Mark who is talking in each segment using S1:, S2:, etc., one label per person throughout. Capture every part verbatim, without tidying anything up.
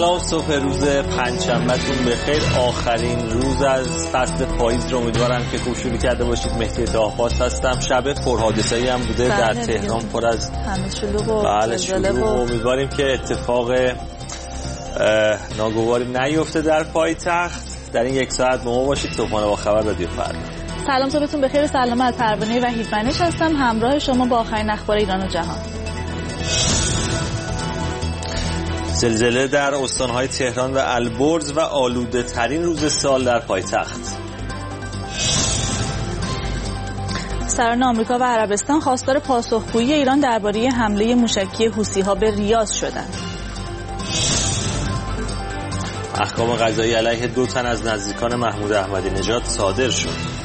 S1: سلام، صبح روز پنجشنبهتون بخیر. آخرین روز از فصل پاییز رو امیدوارم که خوب شروع کرده باشید. مهدی داهباز هستم. شب پرحادثه‌ای هم بوده در تهران، پر از بله شلوغ و امیدواریم که اتفاق ناگواری نیفته در پایتخت. در این یک ساعت با ما باشید. صبحانه با خبر رادیو فردا.
S2: سلام، صبحتون بخیر. سلام از پروانه وحیدمنش هستم، همراه شما با آخرین اخبار ایران و جهان.
S1: زلزله در استان‌های تهران و البرز و آلوده ترین روز سال در پایتخت.
S2: سران آمریکا و عربستان خواستار پاسخگویی ایران درباره حمله موشکی حوثی‌ها به ریاض شدند.
S1: احکام قضایی علیه دو تن از نزدیکان محمود احمدی نژاد صادر شد.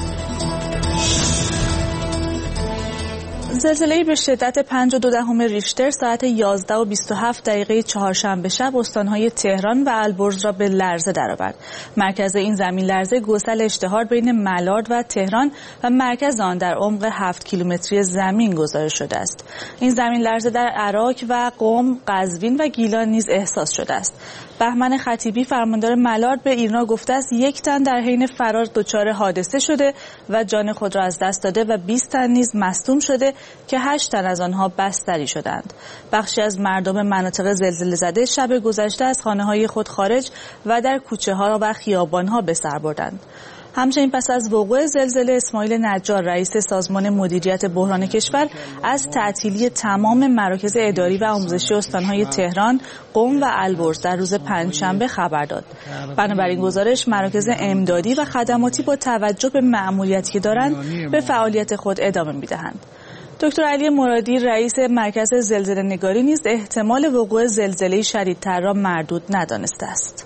S2: زلزله‌ای به شدت پنج و دو دهم ریشتر ساعت یازده و بیست و هفت دقیقه چهارشنبه شب استان‌های تهران و البرز را به لرزه درآورد. مرکز این زمین لرزه گسل اشتهار بین ملارد و تهران و مرکز آن در عمق هفت کیلومتری زمین گزارش شده است. این زمین لرزه در عراق و قم، قزوین و گیلان نیز احساس شده است. بهمن خطیبی فرماندار ملارد به ایرنا گفته است یک تن در حین فرار دچار حادثه شده و جان خود را از دست داده و بیست تن نیز مصدوم شده که هشت تن از آنها بستری شدند. بخشی از مردم مناطق زلزله زده شب گذشته از خانه‌های خود خارج و در کوچه‌ها و خیابان‌ها به سر بردند. همچنین پس از وقوع زلزله اسماعیل نجار رئیس سازمان مدیریت بحران کشور از تعطیلی تمام مراکز اداری و آموزشی استان‌های تهران، قم و البرز در روز پنجشنبه خبر داد. بنابراین گزارش مراکز امدادی و خدماتی با توجه به مأموریتی که دارند به فعالیت خود ادامه می‌دهند. دکتر علی مرادی رئیس مرکز زلزله نگاری نیز احتمال وقوع زلزله شدیدتر را مردود ندانسته است.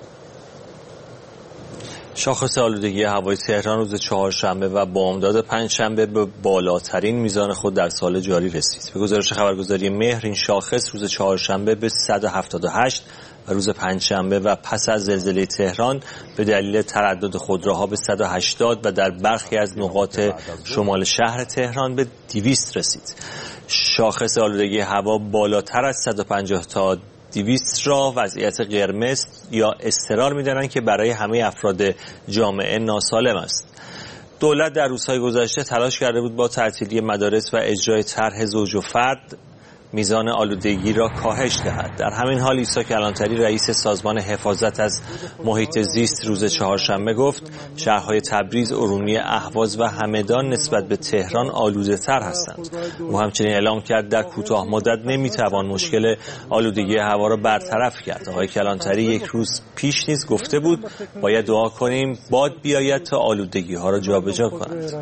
S1: شاخص آلودگی هوای تهران روز چهارشنبه و بامداد پنجشنبه به بالاترین میزان خود در سال جاری رسید. به گزارش خبرگزاری مهر این شاخص روز چهارشنبه به صد و هفتاد و هشت و روز پنجشنبه و پس از زلزله تهران به دلیل تردد خودروها به صد و هشتاد و در برخی از نقاط شمال شهر تهران به دویست رسید. شاخص آلودگی هوا بالاتر از صد و پنجاه تا دویست را وضعیت قرمز یا اضطرار می‌دانند که برای همه افراد جامعه ناسالم است. دولت در روزهای گذشته تلاش کرده بود با تعطیلی مدارس و اجرای طرح زوج و فرد میزان آلودگی را کاهش دهد. در همین حال عیسی کلانتری رئیس سازمان حفاظت از محیط زیست روز چهارشنبه گفت شهرهای تبریز، ارومیه، اهواز و همدان نسبت به تهران آلوده‌تر هستند. او همچنین اعلام کرد در کوتاه مدت نمیتوان مشکل آلودگی هوا را برطرف کرد. آقای کلانتری یک روز پیش نیز گفته بود باید دعا کنیم باد بیاید تا آلودگی ها را جابجا کند.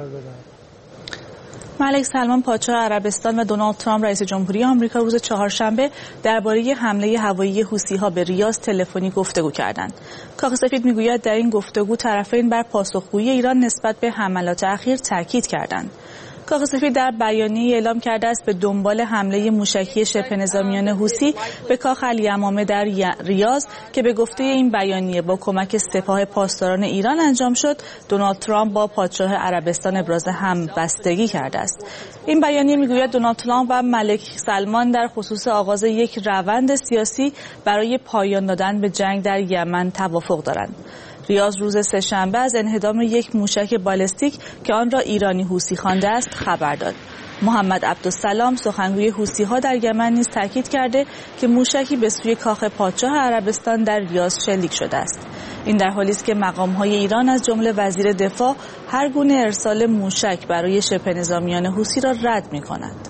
S2: ملک سلمان پادشاه عربستان و دونالد ترامپ رئیس جمهوری آمریکا روز چهارشنبه درباره حمله هوایی حوثی‌ها به ریاض تلفنی گفتگو کردند. کاخ سفید میگوید در این گفتگو طرفین بر پاسخگویی ایران نسبت به حملات اخیر تاکید کردند. کاخ سفید در بیانیه‌ای اعلام کرده است به دنبال حمله موشکی شبه نظامیان حوثی به کاخ الیمامه در ریاض که به گفته این بیانیه با کمک سپاه پاسداران ایران انجام شد، دونالد ترامپ با پادشاه عربستان ابراز همبستگی کرده است. این بیانیه میگوید دونالد ترامپ و ملک سلمان در خصوص آغاز یک روند سیاسی برای پایان دادن به جنگ در یمن توافق دارند. ریاض روز سه‌شنبه از انهدام یک موشک بالستیک که آن را ایرانی حوثی خوانده است خبر داد. محمد عبدالسلام سخنگوی حوثی‌ها در یمن نیز تاکید کرده که موشکی به سوی کاخ پادشاه عربستان در ریاض شلیک شده است. این در حالی است که مقام‌های ایران از جمله وزیر دفاع هر گونه ارسال موشک برای شبه نظامیان حوثی را رد می‌کنند.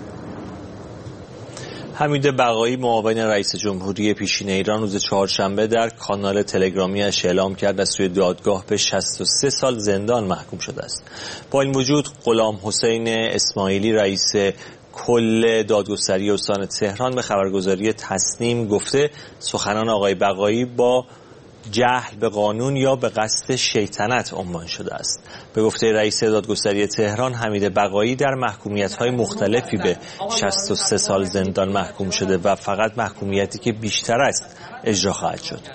S1: حمید بقایی معاون رئیس جمهوری پیشین ایران روز چهارشنبه در کانال تلگرامی‌اش اعلام کرد از سوی دادگاه به شصت و سه سال زندان محکوم شده است. با این وجود غلام حسین اسماعیلی رئیس کل دادگستری استان تهران به خبرگزاری تصنیم گفته سخنان آقای بقایی با جهل به قانون یا به قصد شیطنت عنوان شده است. به گفته رئیس دادگستری تهران حمید بقایی در محکومیت‌های مختلفی به شصت و سه سال زندان محکوم شده و فقط محکومیتی که بیشتر است اجرا خواهد شد.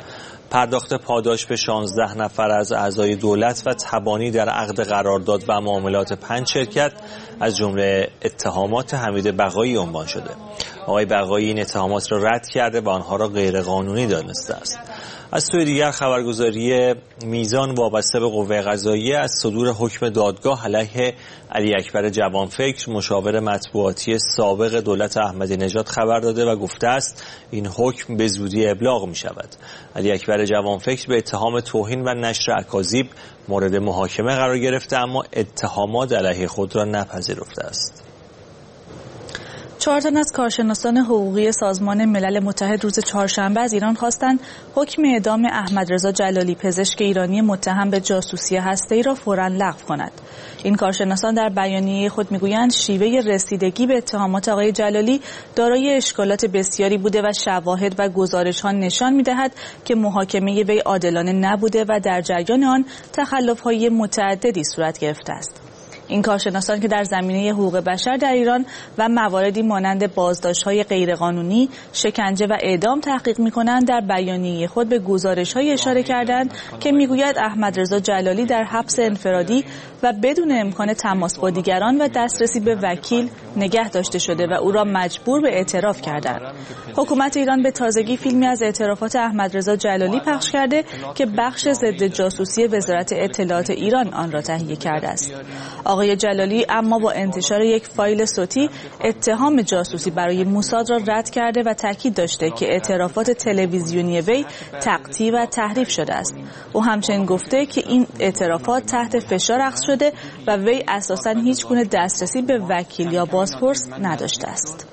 S1: پرداخت پاداش به شانزده نفر از اعضای دولت و تبانی در عقد قرارداد و معاملات پنج شرکت از جمله اتهامات حمید بقایی عنوان شده. آقای بقایی این اتهامات را رد کرده و آنها را غیرقانونی دانسته است. از سوی دیگر خبرگزاری میزان وابسته به قوه قضاییه از صدور حکم دادگاه علیه علی اکبر جوانفکر مشاور مطبوعاتی سابق دولت احمدی نژاد خبر داده و گفته است این حکم به زودی ابلاغ می شود. علی اکبر جوانفکر به اتهام توهین و نشر اکاذیب مورد محاکمه قرار گرفته، اما اتهامات علیه خود را نپذیرفته است.
S2: چهار تن از کارشناسان حقوقی سازمان ملل متحد روز چهارشنبه از ایران خواستند حکم اعدام احمدرضا جلالی پزشک ایرانی متهم به جاسوسی هسته‌ای را فوراً لغو کند. این کارشناسان در بیانیه خود میگویند شیوه رسیدگی به اتهامات آقای جلالی دارای اشکالات بسیاری بوده و شواهد و گزارش‌ها نشان می‌دهد که محاکمه وی عادلانه نبوده و در جریان آن تخلف‌های متعددی صورت گرفته است. این کارشناسان که در زمینه حقوق بشر در ایران و مواردی مانند بازداشت‌های غیرقانونی، شکنجه و اعدام تحقیق می‌کنند، در بیانیه خود به گزارش‌های اشاره کردند که می‌گوید احمدرضا جلالی در حبس انفرادی و بدون امکان تماس با دیگران و دسترسی به وکیل نگه داشته شده و او را مجبور به اعتراف کردند. حکومت ایران به تازگی فیلمی از اعترافات احمدرضا جلالی پخش کرده که بخش ضد جاسوسی وزارت اطلاعات ایران آن را تهیه کرده است. آقای جلالی اما با انتشار یک فایل صوتی اتهام جاسوسی برای موساد را رد کرده و تاکید داشته که اعترافات تلویزیونی وی تقطیع و تحریف شده است. او همچنین گفته که این اعترافات تحت فشار اخذ شده و وی اساساً هیچ گونه دسترسی به وکیل یا بازپرس نداشته است.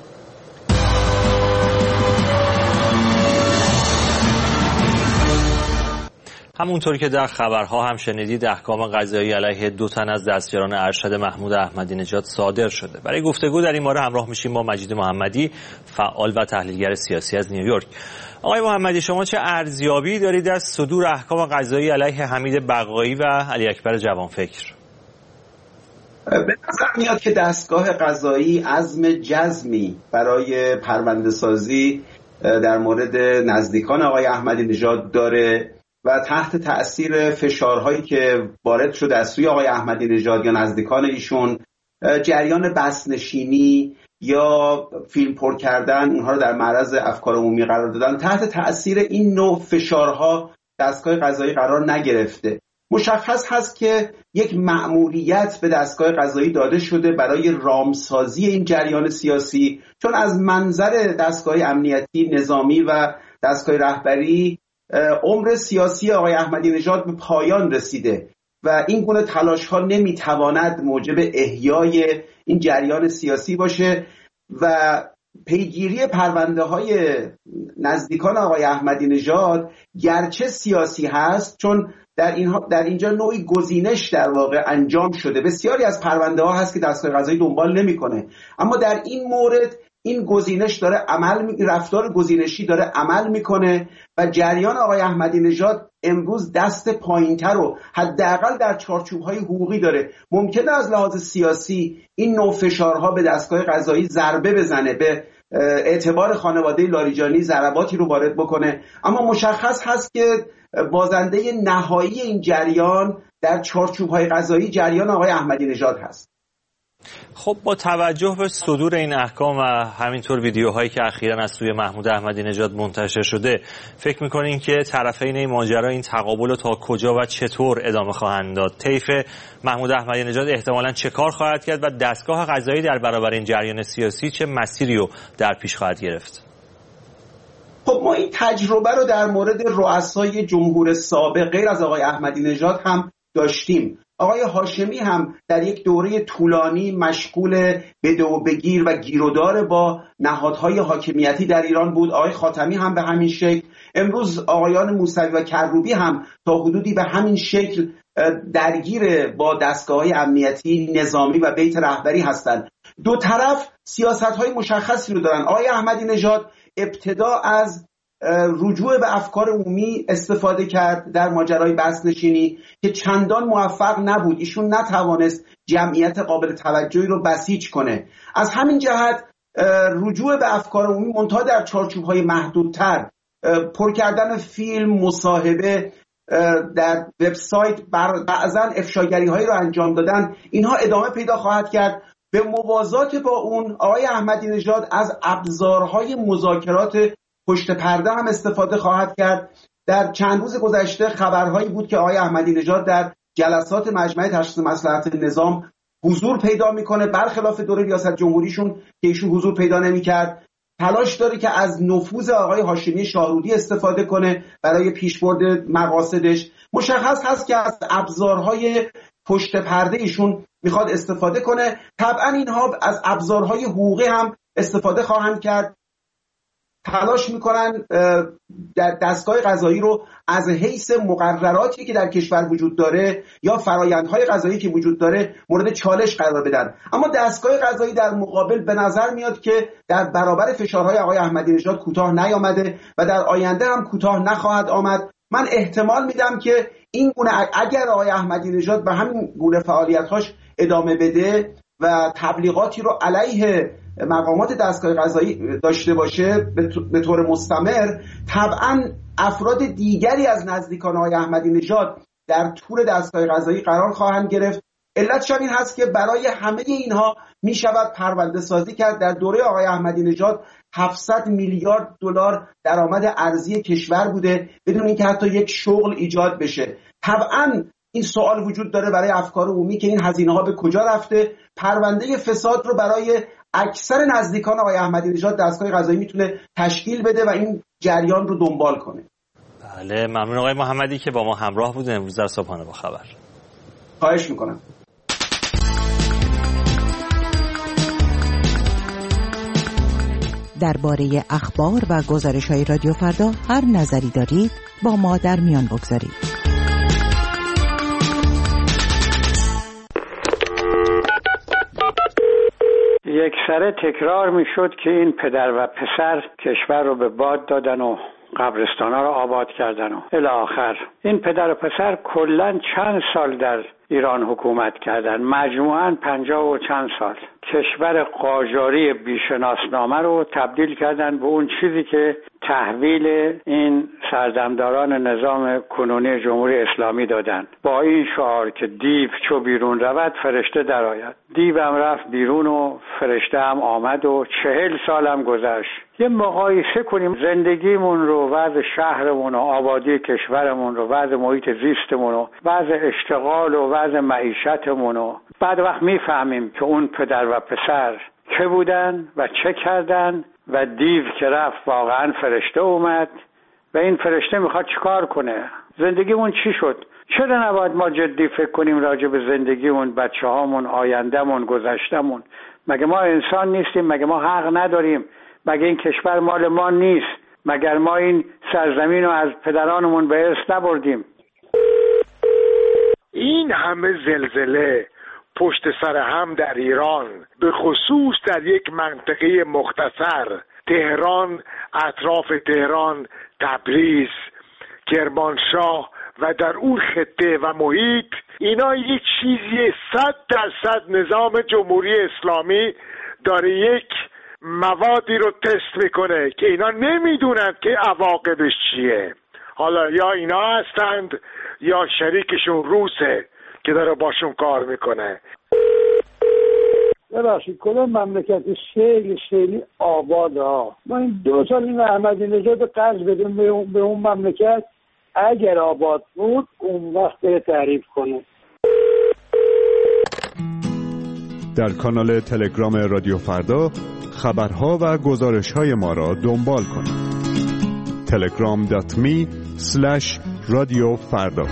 S1: همونطور که در خبرها هم شنیدید، احکام قضایی علیه دو تن از دستیاران ارشد محمود احمدی نژاد صادر شده. برای گفتگو در این باره همراه میشیم با مجید محمدی، فعال و تحلیلگر سیاسی از نیویورک. آقای محمدی، شما چه ارزیابی دارید از صدور احکام قضایی علیه حمید بقایی و علی اکبر جوانفکر؟
S3: به نظر میاد که دستگاه قضایی عزم جزمی برای پرونده سازی در مورد نزدیکان آقای احمدی نژاد داره و تحت تأثیر فشارهایی که وارد شده از سوی آقای احمدی نژاد یا نزدیکان ایشون، جریان بسنشینی یا فیلم پر کردن، اونها رو در معرض افکار عمومی قرار دادن، تحت تأثیر این نوع فشارها دستگاه قضایی قرار نگرفته. مشخص هست که یک مأموریت به دستگاه قضایی داده شده برای رامسازی این جریان سیاسی، چون از منظر دستگاه امنیتی نظامی و دستگاه رهبری عمر سیاسی آقای احمدی نژاد به پایان رسیده و این گونه تلاش ها نمیتواند موجب احیای این جریان سیاسی باشه و پیگیری پرونده های نزدیکان آقای احمدی نژاد گرچه سیاسی هست، چون در این در اینجا نوعی گزینش در واقع انجام شده. بسیاری از پرونده ها هست که دستگاه قضایی دنبال نمیکنه، اما در این مورد این گزینش داره عمل رفتار گزینشی داره عمل میکنه و جریان آقای احمدی نژاد امروز دست پایینتر رو حداقل در چارچوب‌های حقوقی داره. ممکنه از لحاظ سیاسی این نوع فشارها به دستگاه قضایی ضربه بزنه، به اعتبار خانواده لاریجانی ضرباتی رو وارد بکنه، اما مشخص هست که بازنده نهایی این جریان در چارچوب‌های قضایی جریان آقای احمدی نژاد هست.
S1: خب با توجه به صدور این احکام و همینطور ویدیوهایی که اخیراً از سوی محمود احمدی نژاد منتشر شده، فکر می‌کنین که طرفین این ماجرا این تقابل رو تا کجا و چطور ادامه خواهند داد؟ طیف محمود احمدی نژاد احتمالاً چه کار خواهد کرد و دستگاه قضایی در برابر این جریان سیاسی چه مسیری رو در پیش خواهد گرفت؟
S3: خب ما این تجربه رو در مورد رؤسای جمهور سابق غیر از آقای احمدی نژاد هم داشتیم. آقای هاشمی هم در یک دوره طولانی مشغول بده و بگیر و گیرودار با نهادهای حاکمیتی در ایران بود. آقای خاتمی هم به همین شکل. امروز آقایان موسوی و کروبی هم تا حدودی به همین شکل درگیر با دستگاه‌های امنیتی نظامی و بیت رهبری هستند. دو طرف سیاست‌های مشخصی رو دارن. آقای احمدی نژاد ابتدا از رجوع به افکار عمومی استفاده کرد در ماجرای بسنشینی که چندان موفق نبود. ایشون نتوانست جمعیت قابل توجهی رو بسیج کنه. از همین جهت رجوع به افکار عمومی منتها در چارچوب‌های محدودتر پر کردن فیلم، مصاحبه، در وبسایت بعضا افشاگری هایی رو انجام دادن، اینها ادامه پیدا خواهد کرد. به موازات با اون آقای احمدی نژاد از ابزارهای مذاکرات پشت پرده هم استفاده خواهد کرد. در چند روز گذشته خبرهایی بود که آقای احمدی نژاد در جلسات مجمع تشخیص مصلحت نظام حضور پیدا میکنه، برخلاف دوره ریاست جمهوریشون که ایشون حضور پیدا نمیکرد. تلاش داره که از نفوذ آقای هاشمی شاهرودی استفاده کنه برای پیشبرد مقاصدش. مشخص هست که از ابزارهای پشت پرده ایشون میخواد استفاده کنه. طبعا اینها از ابزارهای حقوقی هم استفاده خواهند کرد. تلاش میکنن در دستگاه قضایی رو از حیث مقرراتی که در کشور وجود داره یا فرایندهای قضایی که وجود داره مورد چالش قرار بدن. اما دستگاه قضایی در مقابل به نظر میاد که در برابر فشارهای آقای احمدی نژاد کوتاه نیامده و در آینده هم کوتاه نخواهد آمد. من احتمال میدم که این گونه اگر آقای احمدی نژاد به همین گونه فعالیت‌هاش ادامه بده و تبلیغاتی رو علیه مقامات دستگاه قضایی داشته باشه به طور مستمر، طبعا افراد دیگری از نزدیکان آقای احمدی نژاد در تور دستگاه قضایی قرار خواهند گرفت. علتش این هست که برای همه اینها می شود پرونده سازی کرد. در دوره آقای احمدی نژاد هفتصد میلیارد دلار درآمد ارزی کشور بوده بدون اینکه حتی یک شغل ایجاد بشه. طبعا این سوال وجود داره برای افکار عمومی که این هزینه ها به کجا رفته. پرونده فساد رو برای اکثر نزدیکان آقای احمدی نژاد دستگاه قضایی میتونه تشکیل بده و این جریان رو دنبال کنه.
S1: بله، ممنون آقای محمدی که با ما همراه بودن امروز در صبحانه با خبر.
S3: خواهش میکنم.
S4: درباره اخبار و گزارش‌های رادیو فردا هر نظری دارید با ما در میان بگذارید.
S5: یک سره تکرار میشد که این پدر و پسر کشور رو به باد دادن و قبرستانا رو آباد کردن و الی آخر. این پدر و پسر کلاً چند سال در ایران حکومت کردن، مجموعاً پنجاه و چند سال. کشور قاجاری بیشناسنامه رو تبدیل کردن به اون چیزی که تحویل این سردمداران نظام کنونی جمهوری اسلامی دادن، با این شعار که دیو چو بیرون رود فرشته درآید. دیو هم رفت بیرون و فرشته هم آمد و چهل سال هم گذشت. یه مقایسه کنیم زندگیمون رو، وضع شهرمون و آبادی کشورمون رو، وضع محیط زیستمون رو، وضع اشتغال و وضع معیشتمون رو، بعد وقت میفهمیم که اون پدر و پسر چه بودن و چه کردن و دیو که رفت واقعا فرشته اومد و این فرشته میخواد چیکار کنه. زندگیمون چی شد؟ چرا نباید ما جدی فکر کنیم راجع به زندگیمون، بچه هامون، آیندهمون، گذشتمون؟ مگه ما انسان نیستیم؟ مگه ما حق نداریم؟ مگه این کشور مال ما نیست؟ مگر ما این سرزمین رو از پدرانمون به ارث نبردیم؟
S6: این همه زلزله پشت سر هم در ایران، به خصوص در یک منطقه مختصر، تهران، اطراف تهران، تبریز، کرمانشاه و در اون خطه و محیط، اینا یک چیزی صد درصد نظام جمهوری اسلامی داره یک موادی رو تست میکنه که اینا نمیدونن که عواقبش چیه. حالا یا اینا هستند یا شریکشون روسه که داره باشون کار میکنه.
S7: ببخشید کلا مملکت خیلی خیلی آباد ها. ما این دو سال این احمدی نژاد قرض بدیم به اون مملکت، اگر آباد بود اون وقت بره تعریف کنه.
S8: در کانال تلگرام رادیو فردا خبرها و گزارش‌های ما را دنبال کنید. تلگرام دات می اسلش رادیو فردا.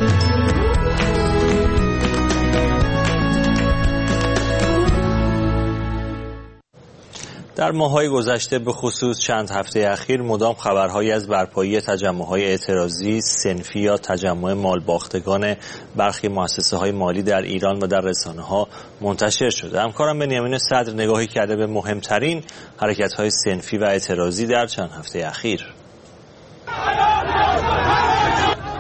S1: در ماه‌های گذشته به خصوص چند هفته اخیر مدام خبرهایی از برپایی تجمع‌های اعتراضی صنفی یا تجمع مالباختگان برخی مؤسسه‌های مالی در ایران و در رسانه‌ها منتشر شده. همکارم بنیامین صدر نگاهی کرده به مهمترین حرکت‌های صنفی و اعتراضی در چند هفته اخیر.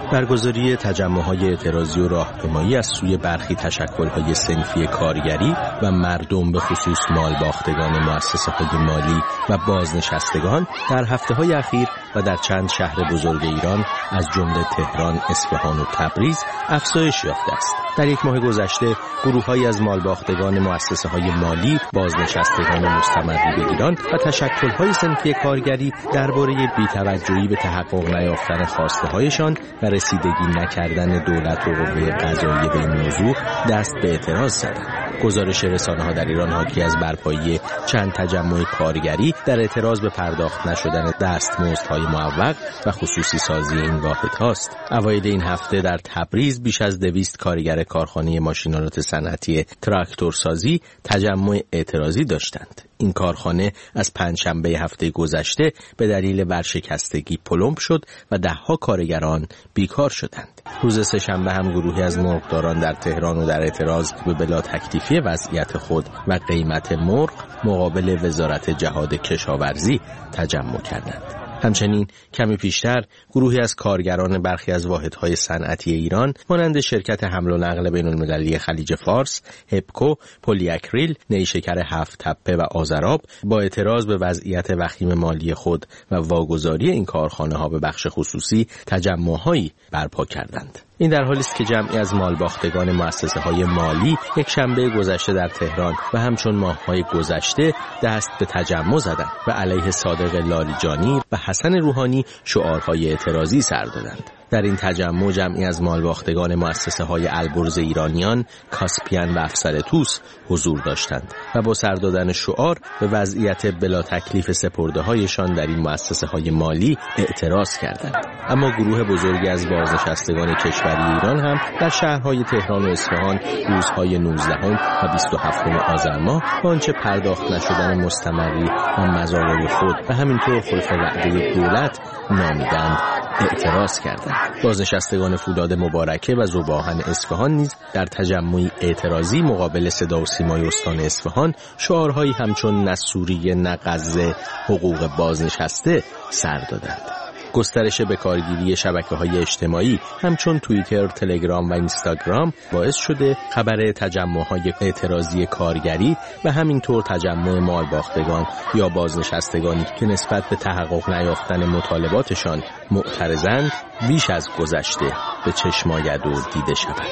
S9: برگزاری تجمع‌های اعتراضی و راهپیمایی از سوی برخی تشکل‌های صنفی کارگری و مردم به خصوص مالباختگان مؤسسه‌های مالی و بازنشستگان در هفته‌های اخیر و در چند شهر بزرگ ایران از جمله تهران، اصفهان و تبریز افزایش یافته است. در یک ماه گذشته گروه‌هایی از مالباختگان مؤسسه‌های مالی، بازنشستگان مستمری به ایران و تشکل‌های صنفی کارگری درباره بی‌توجهی به تحقق نیافتن خواسته‌هایشان و رسیدگی نکردن دولت و قوه قضاییه به این موضوع دست به اعتراض زدند. گزارش رسانه‌ها در ایران حاکی از برپایی چند تجمع کارگری در اعتراض به پرداخت نشدن دستمزدهای معوق و خصوصی سازی این واحدهاست. اوایل این هفته در تبریز بیش از دویست کارگر کارخانه ماشین‌آلات صنعتی تراکتورسازی تجمع اعتراضی داشتند. این کارخانه از پنجشنبه هفته گذشته به دلیل ورشکستگی پلمب شد و دهها کارگران بیکار شدند. روز سه‌شنبه هم گروهی از مرغداران در تهران و در اعتراض به بلا تکلیفی وضعیت خود و قیمت مرغ مقابل وزارت جهاد کشاورزی تجمع کردند. همچنین کمی پیشتر گروهی از کارگران برخی از واحدهای صنعتی ایران مانند شرکت حمل و نقل بین‌المللی خلیج فارس، هپکو، پلی اکریل، نیشکر هفت تپه و آذراب با اعتراض به وضعیت وخیم مالی خود و واگذاری این کارخانه‌ها به بخش خصوصی تجمع‌هایی برپا کردند. این در حالی است که جمعی از مالباختگان مؤسسه‌های مالی یک شنبه گذشته در تهران و همچون ماه‌های گذشته دست به تجمع زدند و علیه صادق لاریجانی و حسن روحانی شعارهای اعتراضی سر دادند. در این تجمع جمعی از مالباختگان مؤسسه‌های البرز ایرانیان، کاسپیان و افسر توس حضور داشتند و با سر دادن شعار به وضعیت بلا تکلیف سپرده‌هایشان در این مؤسسه‌های مالی اعتراض کردند. اما گروه بزرگی از بازنشستگان کشوری ایران هم در شهرهای تهران و اصفهان روزهای نوزدهم و بیست و هفتم آذر ماه با آنچه پرداخت نشدن مستمری و مزارع خود و همینطور خلف وعده دولت نامیدند اعتراض کردند. بازنشستگان فولاد مبارکه و ذوب‌آهن اصفهان نیز در تجمعی اعتراضی مقابل صدا و سیمای استان اصفهان شعارهایی همچون نسوری نقض حقوق بازنشسته سر دادند. گسترش بکارگیری شبکه‌های اجتماعی همچون توییتر، تلگرام و اینستاگرام باعث شده خبر تجمع‌های اعتراضی کارگری و همینطور تجمع مالباختگان یا بازنشستگانی که نسبت به تحقق نیافتن مطالباتشان معترضند بیش از گذشته به چشم آید و دیده شود.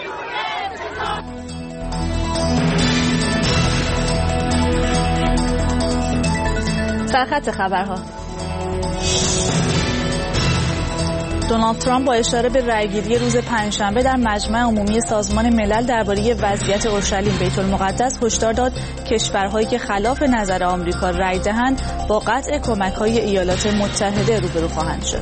S2: سرخط خبرها. دونالد ترامپ با اشاره به رأیگیری روز پنجشنبه در مجمع عمومی سازمان ملل درباره وضعیت اورشلیم بیت المقدس هشدار داد کشورهایی که خلاف نظر آمریکا رأی دهند با قطع کمک‌های ایالات متحده روبرو خواهند شد.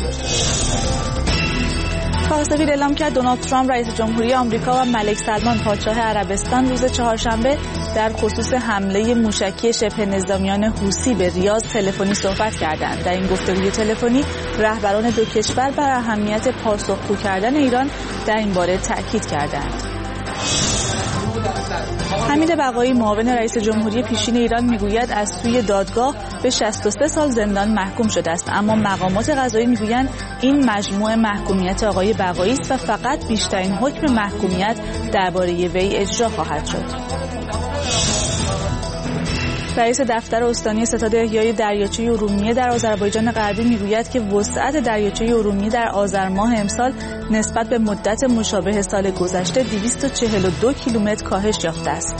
S2: کاهسفید اعلام کرد دونالد ترامپ رئیس جمهوری آمریکا و ملک سلمان پادشاه عربستان روز چهارشنبه در خصوص حمله موشکی شبه نظامیان حوثی به ریاض تلفنی صحبت کردند. در این گفتگوی تلفنی رهبران دو کشور بر اهمیت پاسخگو کردن ایران در این باره تاکید کردند. حمید بقایی معاون رئیس جمهوری پیشین ایران میگوید از سوی دادگاه به شصت و سه سال زندان محکوم شده است، اما مقامات قضایی میگویند این مجموع محکومیت آقای بقایی است و فقط بیشترین حکم محکومیت درباره وی اجرا خواهد شد. رئیس دفتر استانی ستاد احیای دریاچه ارومیه در آذربایجان غربی میگوید که وسعت دریاچه ارومیه در آذر ماه امسال نسبت به مدت مشابه سال گذشته دویست و چهل و دو کیلومتر کاهش یافته است.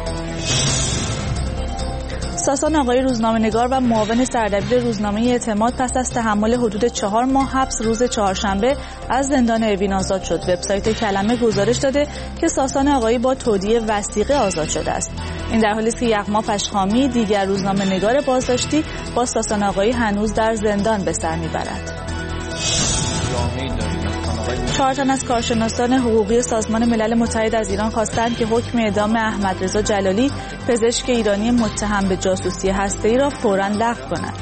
S2: ساسان آقای روزنامه‌نگار و معاون سردبیر روزنامه اعتماد پس از تحمل حدود چهار ماه حبس روز چهارشنبه از زندان اوین آزاد شد. وبسایت کلمه گزارش داده که ساسان آقایی با تودیع وثیقه آزاد شده است. این در حالی است که یغما پشخامی دیگر روزنامه‌نگار بازداشتی با ساسان آقایی هنوز در زندان به سر میبرد. چهار تن از کارشناسان حقوقی سازمان ملل متحد از ایران خواستند که حکم اعدام احمد رضا جلالی پزشک ایرانی متهم به جاسوسی هسته‌ای را فوراً لغو کنند.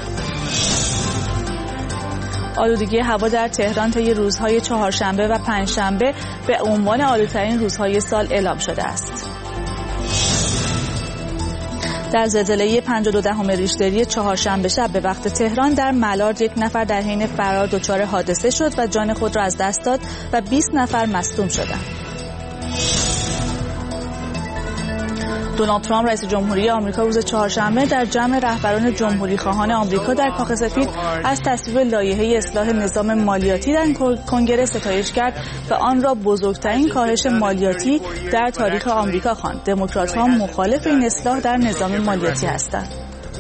S2: آلودگی هوا در تهران طی روزهای چهارشنبه و پنجشنبه به عنوان آلودترین روزهای سال اعلام شده است. در زلزله پنج و دو دهم ریشتری چهارشنبه شب به وقت تهران در ملارد یک نفر در حین فرار دچار حادثه شد و جان خود را از دست داد و بیست نفر مصدوم شدند. دونالد ترامپ رئیس جمهوری آمریکا روز چهارشنبه در جمع رهبران جمهوری خواهان آمریکا در کاخ سفید از تصویب لایحه اصلاح نظام مالیاتی در کنگره ستایش کرد و آن را بزرگترین کاهش مالیاتی در تاریخ آمریکا خواند. دموکرات‌ها مخالف این اصلاح در نظام مالیاتی هستند.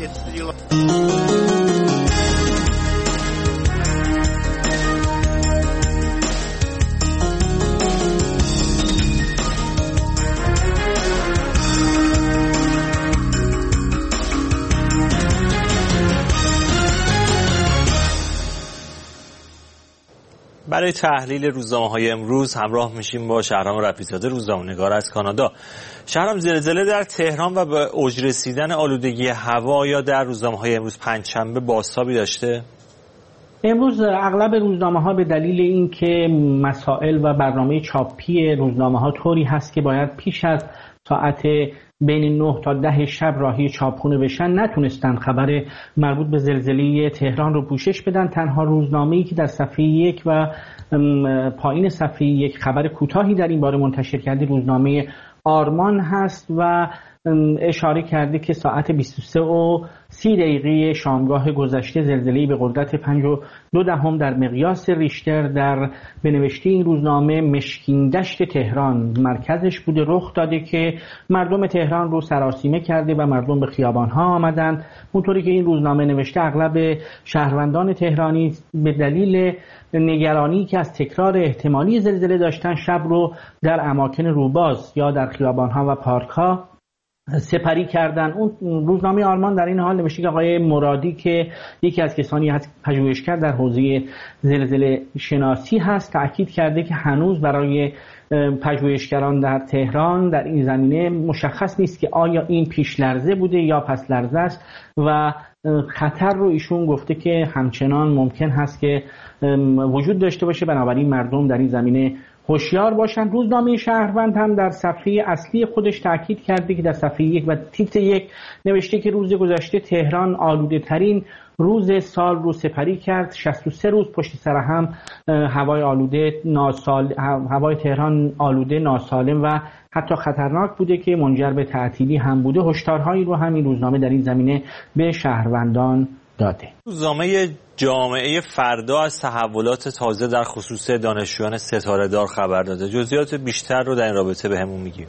S1: برای تحلیل روزنامه‌های امروز همراه میشیم با شهرام رفیع‌زاده، روزنامه‌نگار از کانادا. شهرام، زلزله در تهران و به اوج رسیدن آلودگی هوا یا در روزنامه‌های امروز پنجشنبه بازتابی داشته؟
S10: امروز اغلب روزنامه‌ها به دلیل اینکه مسائل و برنامه چاپی روزنامه‌ها طوری هست که باید پیش از ساعت بین نه تا ده شب راهی چاپخونه بشن، نتونستن خبر مربوط به زلزله تهران رو پوشش بدن. تنها روزنامه‌ای که در صفحه یک و پایین صفحه یک خبر کوتاهی در این باره منتشر کرده روزنامه آرمان هست و اشاره کرده که ساعت بیست و سه و سی دقیقه شامگاه گذشته زلزله‌ای به قدرت پنج و دو دهم در مقیاس ریشتر در به نوشته این روزنامه مشکین دشت تهران مرکزش بوده رخ داده که مردم تهران رو سراسیمه کرده و مردم به خیابان‌ها آمدند. اونطوری که این روزنامه نوشته اغلب شهروندان تهرانی به دلیل نگرانی که از تکرار احتمالی زلزله داشتن شب رو در اماکن روباز یا در خیابان‌ها و پارک‌ها سپری کردن. اون روزنامه آلمان در این حال نوشته که آقای مرادی که یکی از کسانی هست پژوهشگر در حوزه زلزله شناسی هست تأکید کرده که هنوز برای پژوهشگران در تهران در این زمینه مشخص نیست که آیا این پیش لرزه بوده یا پس لرزه است و خطر رو ایشون گفته که همچنان ممکن هست که وجود داشته باشه، بنابراین مردم در این زمینه هوشیار باشند. روزنامه شهروند هم در صفحه اصلی خودش تاکید کرده که در صفحه یک و تیتر یک نوشته که روز گذشته تهران آلوده ترین روز سال رو سپری کرد. شصت و سه روز پشت سر هم هوای آلوده ناسال هوای تهران آلوده ناسالم و حتی خطرناک بوده که منجر به تعطیلی هم بوده. هشدارهایی رو همین روزنامه در این زمینه به شهروندان داده.
S1: روزنامه جامعه فردا از تحولات تازه در خصوص دانشجویان ستاره‌دار خبر داده. جزئیات بیشتر رو در این رابطه بهمون میگیم.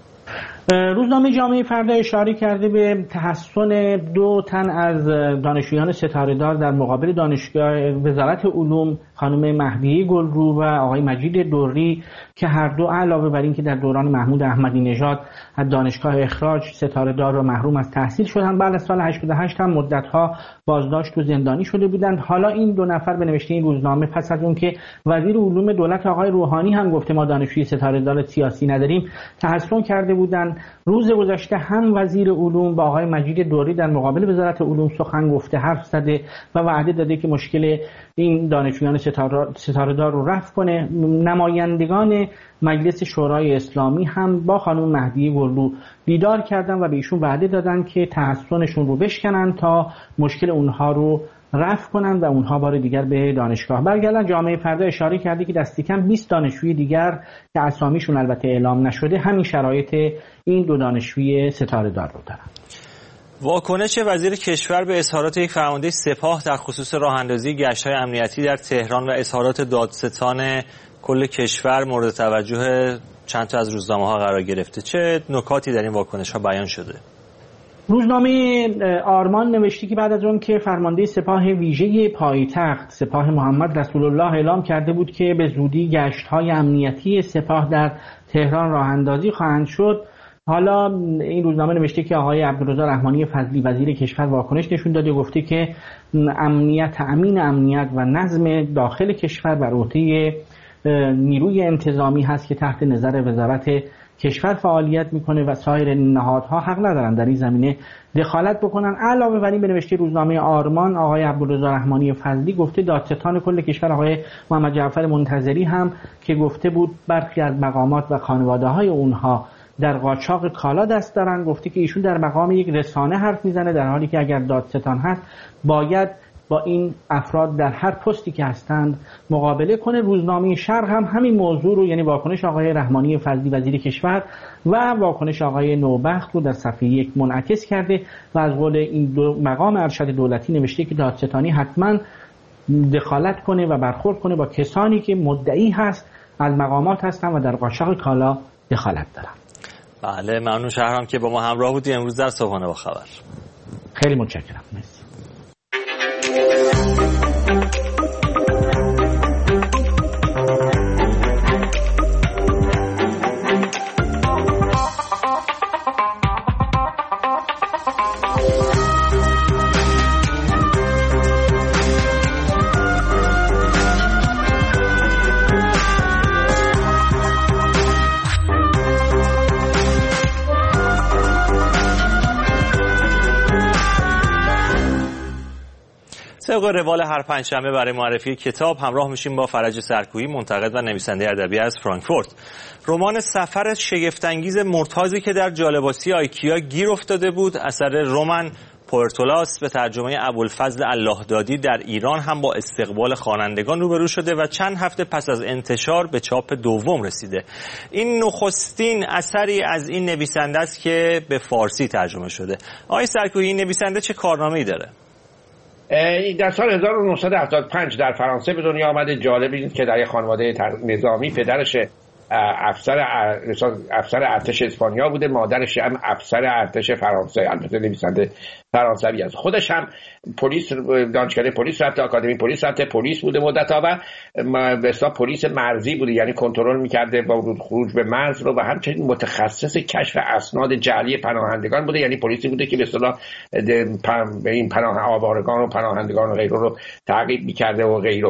S10: روزنامه جامعه فردا اشاره کرده به تحسن دو تن از دانشجویان ستاره‌دار در مقابل دانشگاه وزارت علوم، خانم مهدیه گلرو و آقای مجید دوری که هر دو علاوه بر این که در دوران محمود احمدی نژاد از دانشگاه اخراج ستاره‌دار را محروم از تحصیل شدند، بعد از سال هشتاد و هشت هم مدت‌ها بازداشت و زندانی شده بودند. حالا این دو نفر به نوشته این روزنامه پس از اون که وزیر علوم دولت آقای روحانی هم گفته ما دانشجوی ستاره‌دار سیاسی نداریم، تحسن کرده بودند. روز گذشته هم وزیر علوم با آقای مجید دوری در مقابل وزارت علوم سخن گفته، حرف زده و وعده داده که مشکل این دانشجویان ستاره‌دار رو رفع کنه. نمایندگان مجلس شورای اسلامی هم با خانم مهدیه گلرو دیدار کردن و به ایشون وعده دادن که تحسنشون رو بشکنن تا مشکل اونها رو رفع کنن و اونها بار دیگر به دانشگاه برگردن. جامعه فردا اشاره کرده که دست کم بیست دانشجوی دیگر که اسامیشون البته اعلام نشده همین شرایط این دو دانشجوی ستاره‌دار رو دارن.
S1: واکنش وزیر کشور به اظهارات یک فرمانده سپاه در خصوص راه‌اندازی گشت‌های امنیتی در تهران و اظهارات دادستان کل کشور مورد توجه چند تا از روزنامه‌ها قرار گرفته. چه نکاتی در این واکنش‌ها بیان شده؟
S10: روزنامه آرمان نوشته که بعد از اون که فرمانده سپاه ویژه پایتخت سپاه محمد رسول الله اعلام کرده بود که به زودی گشت‌های امنیتی سپاه در تهران راه اندازی خواهند شد، حالا این روزنامه نوشته که آقای عبدالرضا رحمانی فضلی وزیر کشور واکنش نشون داده، گفته که امنیت تأمین امنیت و نظم داخل کشور بر عهده نیروی انتظامی هست که تحت نظر وزارت کشور فعالیت میکنه و سایر نهادها حق ندارن در این زمینه دخالت بکنن. علاوه بر این به نوشته روزنامه آرمان آقای عبدالرضا رحمانی فضلی گفته دادستان کل کشور آقای محمد جعفر منتظری هم که گفته بود برخی از مقامات و خانواده های اونها در قاچاق کالا دست دارن. گفته که ایشون در مقام یک رسانه حرف میزنه، در حالی که اگر دادستان هست باید با این افراد در هر پستی که هستند مقابله کنه. روزنامه شرق هم همین موضوع رو، یعنی واکنش آقای رحمانی فضلی وزیر کشور و واکنش آقای نوبخت رو در صفحه یک منعکس کرده و از قول این دو مقام ارشد دولتی نوشته که دادستانی حتما دخالت کنه و برخورد کنه با کسانی که مدعی هست از مقامات هستن و در قاچاق کالا دخالت دارن.
S1: بله، ممنون شهرام که با ما همراه بودی امروز در صبحانه با خبر.
S10: خیلی متشکرم. مرسی.
S1: طبق روال هر پنجشنبه برای معرفی کتاب همراه میشیم با فرج سرکویی، منتقد و نویسنده ادبی از فرانکفورت. رمان سفر شگفت‌انگیز مرتازی که در جالباسی آیکیا گیر افتاده بود، اثر رومن پورتولاس به ترجمه ابوالفضل اللهدادی در ایران هم با استقبال خوانندگان روبرو شده و چند هفته پس از انتشار به چاپ دوم رسیده. این نخستین اثری از این نویسنده است که به فارسی ترجمه شده. آقای سرکویی، این نویسنده چه کارنامه‌ای داره؟
S11: در سال هزار و نهصد و هفتاد و پنج در فرانسه به دنیا آمده. جالب این که در یک خانواده نظامی، پدرش افسر افسر ارتش اسپانیا بوده، مادرش هم افسر ارتش فرانسه، البته نویسنده فرانسوی است. خودش هم پلیس، دانشکده پلیس رفته، آکادمی پلیس رفته، پلیس بوده مدت‌ها و به اصطلاح پلیس مرزی بوده، یعنی کنترل می‌کرده با ورود خروج به مرز رو، و همچنین متخصص کشف اسناد جعلی پناهندگان بوده، یعنی پلیسی بوده که به اصطلاح به این پناه آوارگان و پناهندگان و غیره رو تعقیب می‌کرده و غیره،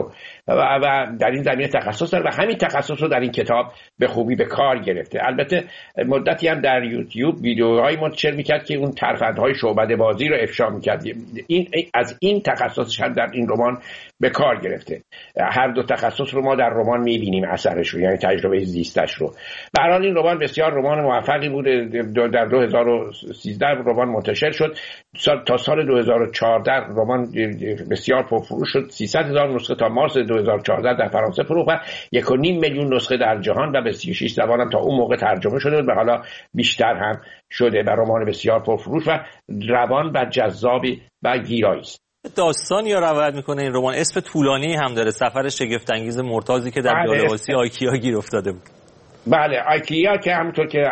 S11: و در این زمینه تخصص داره و همین تخصص رو در این کتاب به خوبی به کار گرفته. البته مدتی هم در یوتیوب ویدیوهایی منتشر می‌کرد که اون ترفندهای شعبده بازی رو افشا می‌کرد. این از این تخصصش هم در این رمان به کار گرفته. هر دو تخصص رو ما در رمان می‌بینیم، اثرش رو، یعنی تجربه زیستش رو. به هر حال این رمان بسیار رمان موفقی بوده. در دو هزار و سیزده رمان منتشر شد. تا سال دو هزار و چهارده رمان بسیار پرفروش شد. سیصد هزار نسخه تا مارس دو هزار و چهارده در فرانسه فروخت و یک و نیم میلیون نسخه در جهان و به سی و شش زبان هم تا اون موقع ترجمه شده و حالا بیشتر هم شده. و رمان بسیار پرفروش و روان و جذابی و گیرایی است.
S1: داستان یا روایت میکنه این رمان، اسم طولانی هم داره، سفر شگفت‌انگیز مرتازی که در جالباسی آیکیا گیر افتاده بود.
S11: بله، آیکیا که همونطور که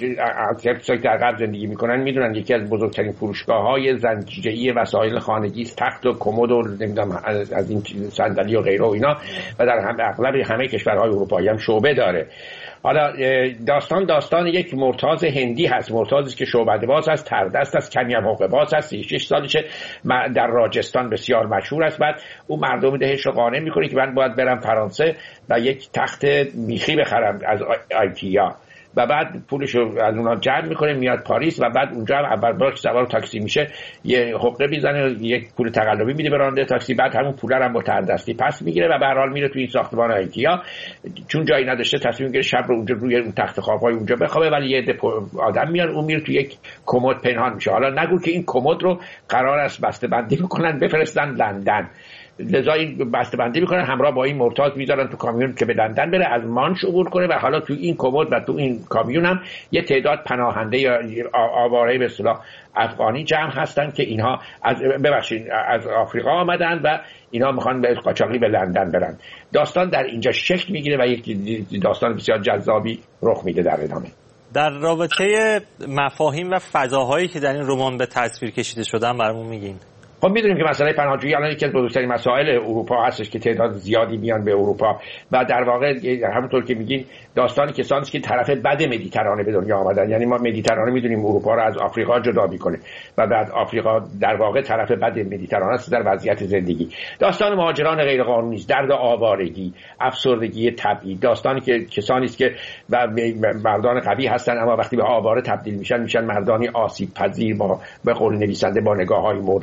S11: کسایی در غرب زندگی میکنن میدونن یکی از بزرگترین فروشگاه‌های زنجیره‌ای وسایل خانگی، تخت و کمد و نمیدونم از این صندلی و غیره و اینا، و در هم اغلب همه کشورهای اروپایی هم شعبه داره. حالا داستان داستان یک مرتاز هندی هست، مرتازی که شعبده باز است، تردست است، کمی هم حقه باز است، سی و شش سالشه، در راجستان بسیار مشهور است. بعد او مردم دهش رو قانع میکنه که من باید برم فرانسه و یک تخت میخی بخرم از آیکیا، و بعد پولش رو از اونها جمع میکنه، میاد پاریس و بعد اونجا هم اول بار که سوار تاکسی میشه یه حقه میزنه، یک پول تقلبی میده به راننده تاکسی، بعد همون پول رو هم با تردستی پس میگیره و به هر حال میره تو این ساختمان آیکیا. چون جایی نداشته تصمیم میگیره شب رو اونجا روی اون تخت خواب‌های اونجا بخوابه، ولی یه عده آدم میان، اون میره تو یک کمد پنهان میشه. حالا نگو که این کمد رو قرار است بسته بندی بکنن بفرستن لندن، لذا این بسته بندی میکنن، همراه با این مرتاز میذارن تو کامیون که به لندن بره، از مانش عبور کنه. و حالا تو این کمد و تو این کامیون هم یه تعداد پناهنده یا آواره به اصطلاح افغانی جمع هستن که اینها از ببخشید از آفریقا آمدن و اینا میخوان به قاچاقی به لندن برن. داستان در اینجا شکل میگیره و یک داستان بسیار جذابی رخ میده در ادامه.
S1: در رابطه مفاهیم و فضاهایی که در این رمان به تصویر کشیده شدن برامون میگین؟
S11: خب میدونیم که مسئله پناهجویی الان یکی از بزرگترین مسائل اروپا هستش که تعداد زیادی میان به اروپا و در واقع همونطور که میگین داستانی کسانی که طرف بد مدیترانه به دنیا آمدن، یعنی ما مدیترانه میدونیم اروپا رو از آفریقا جدا میکنه و بعد آفریقا در واقع طرف بد مدیترانه است در وضعیت زندگی. داستان مهاجران غیر قانونی است، درد آوارگی، افسردگی طبیعی، داستانی که کسانی است که و مردان قوی هستن اما وقتی به آواره تبدیل میشن میشن مردانی آسیب پذیر با به قول نویسنده با نگاه‌های مرده و بی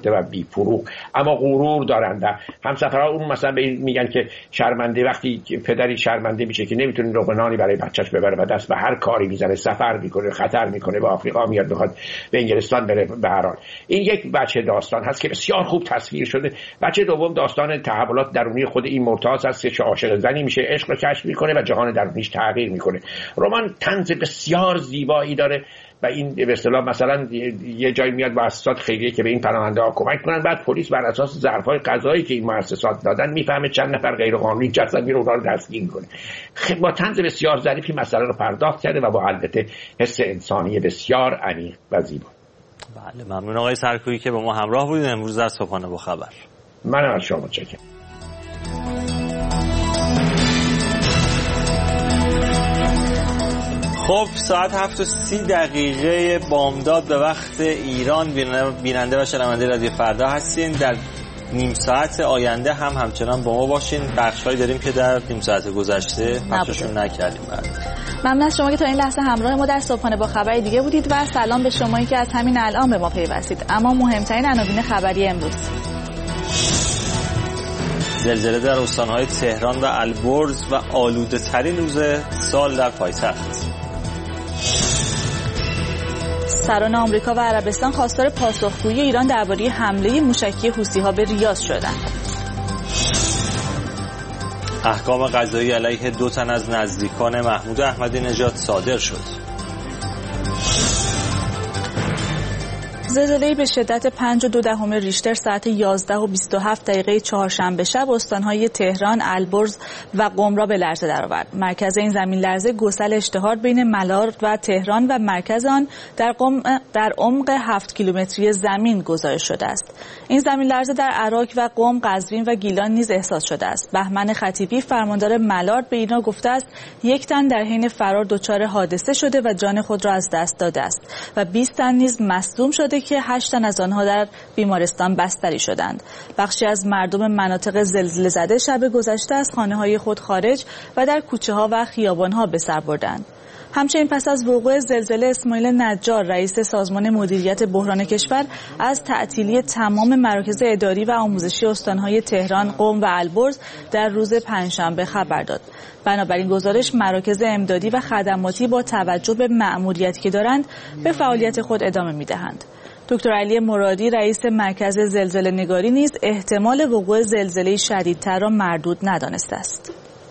S11: بی فروغ، اما غرور دارن. همسفرها اون مثلا به این میگن که شرمنده، وقتی پدری شرمنده میشه که نمیتونه لقمه نانی برای بچهش ببره و دست به هر کاری میزنه، سفر میکنه، خطر میکنه، به آفریقا میاد، بخواد به انگلستان بره. به هر حال این یک بچه داستان هست که بسیار خوب تصویر شده. بچه دوم داستان تحولات درونی خود این مرتضی هست که عاشق زنی میشه، عشق رو کشف میکنه و جهان درونیش تغییر میکنه. رمان طنز بسیار زیبایی داره و این به اصطلاح مثلا یه جایی میاد مؤسسات خیریه که به این پناهنده ها کمک کنن، بعد پلیس بر اساس ظرفای قضایی که این مؤسسات دادن میفهمه چند نفر غیر قانونی جسد میره اونها رو دستگیر میکنه. خیلی با طنز بسیار ظریفی مسئله رو پرداخت کرده و با البته حس انسانی بسیار عمیق و زیبا.
S1: بله، ممنون آقای سرکویی که با ما همراه بودید امروز در صبحانه با خبر.
S11: منم از شما متشکرم.
S1: خب ساعت هفت و سی دقیقه بامداد به وقت ایران بیننده و شنونده رادیو فردا هستین. در نیم ساعت آینده هم همچنان با ما باشین. بخش‌هایی داریم که در نیم ساعت گذشته پخششون نکردیم.
S2: ممنون از شما که تا این لحظه همراه ما در صبحانه با خبر دیگه بودید و سلام به شمایی که از همین الان به ما پیوستید. اما مهمترین عناوین خبری امروز:
S1: زلزله در استان‌های تهران و البرز و آلوده ترین روز سال در پایتخت.
S2: سران آمریکا و عربستان خواستار پاسخگویی ایران درباره حمله موشکی حوثی‌ها به ریاض شدند.
S1: احکام قضایی علیه دو تن از نزدیکان محمود احمدی نژاد صادر شد.
S2: زلزله‌ای به شدت پنج و دو دهم ریشتر ساعت یازده و بیست و هفت دقیقه چهارشنبه شب استان‌های تهران، البرز و قم را به لرزه درآورد. مرکز این زمین لرزه گسل اشتهار بین ملار و تهران و مرکز آن در قم در عمق هفت کیلومتری زمین گزارش شده است. این زمین لرزه در عراق و قم، قزوین و گیلان نیز احساس شده است. بهمن خطیبی فرماندار ملار به اینا گفته است یک تن در حین فرار دچار حادثه شده و جان خود را از دست داده است و بیست تن نیز مصدوم شده که هشت تن از آنها در بیمارستان بستری شدند. بخشی از مردم مناطق زلزله زده شب گذشته از خانه‌های خود خارج و در کوچه‌ها و خیابان‌ها به سر بردند. همچنین پس از وقوع زلزله اسماعیل نجار رئیس سازمان مدیریت بحران کشور از تعطیلی تمام مراکز اداری و آموزشی استان‌های تهران، قم و البرز در روز پنجشنبه خبر داد. بنابراین گزارش مراکز امدادی و خدماتی با توجه به مأموریتی که دارند به فعالیت خود ادامه می‌دهند. دکتر علی مرادی رئیس مرکز زلزله نگاری نیز احتمال وقوع زلزله شدیدتر را مردود ندانسته است.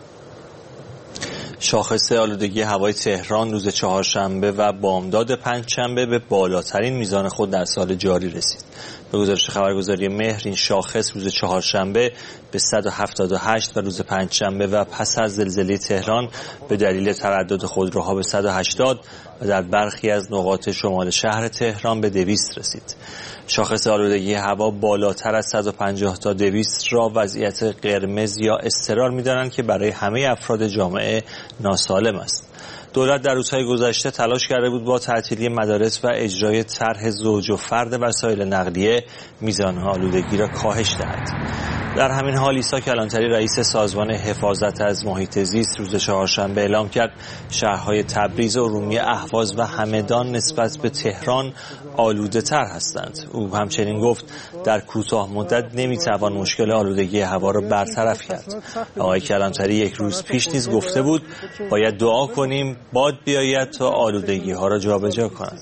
S1: شاخص آلودگی هوای تهران روز چهارشنبه و بامداد پنجشنبه به بالاترین میزان خود در سال جاری رسید. به گزارش خبرگزاری مهر این شاخص روز چهارشنبه به صد و هفتاد و هشت و روز پنجشنبه و پس از زلزله تهران به دلیل تردد خودروها به صد و هشتاد و در برخی از نقاط شمال شهر تهران به دویست رسید. شاخص آلودگی هوا بالاتر از صد و پنجاه تا دویست را وضعیت قرمز یا اضطرار می‌دانند که برای همه افراد جامعه ناسالم است. دولت در روزهای گذشته تلاش کرده بود با تعطیلی مدارس و اجرای طرح زوج و فرد وسایل نقلیه میزان آلودگی را کاهش دهد. در همین حال عیسی کلانتری رئیس سازمان حفاظت از محیط زیست روز چهارشنبه اعلام کرد شهرهای تبریز، ارومیه، اهواز و همدان نسبت به تهران آلوده تر هستند. او همچنین گفت در کوتاه مدت نمیتوان مشکل آلودگی هوا را برطرف کرد. آقای کلانتری یک روز پیش نیز گفته بود باید دعا کنیم باد بیاید تا آلودگی ها را جابجا کند.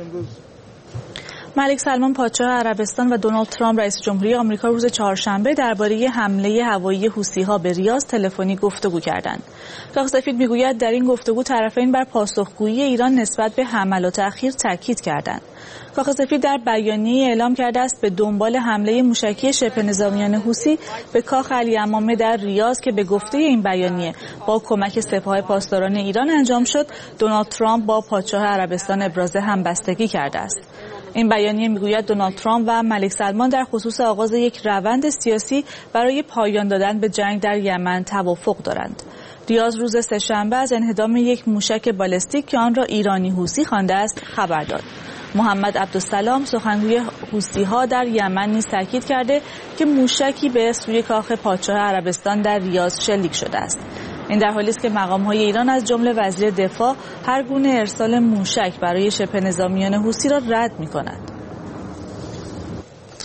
S2: ملک سلمان پادشاه عربستان و دونالد ترامپ رئیس جمهوری آمریکا روز چهارشنبه درباره حمله هوایی حوثی‌ها به ریاض تلفنی گفتگو کردند. کاخ سفید میگوید در این گفتگو طرفین بر پاسخگویی ایران نسبت به حملات اخیر تاکید کردند. کاخ سفید در بیانیه اعلام کرده است به دنبال حمله موشکی شبه نظامیان حوثی به کاخ علی امامه در ریاض که به گفته این بیانیه با کمک سپاه پاسداران ایران انجام شد، دونالد ترامپ با پادشاه عربستان ابراز همبستگی کرده است. این بیانیه میگوید دونالد ترامپ و ملک سلمان در خصوص آغاز یک روند سیاسی برای پایان دادن به جنگ در یمن توافق دارند. ریاض روز سه‌شنبه از انهدام یک موشک بالستیک که آن را ایرانی حوثی خوانده است خبر داد. محمد عبدالسلام سخنگوی حوثی‌ها در یمن نیز تاکید کرده که موشکی به سوی کاخ پادشاه عربستان در ریاض شلیک شده است. این در حالی است که مقام‌های ایران از جمله وزیر دفاع هر گونه ارسال موشک برای شبه نظامیان حوثی را رد می‌کنند.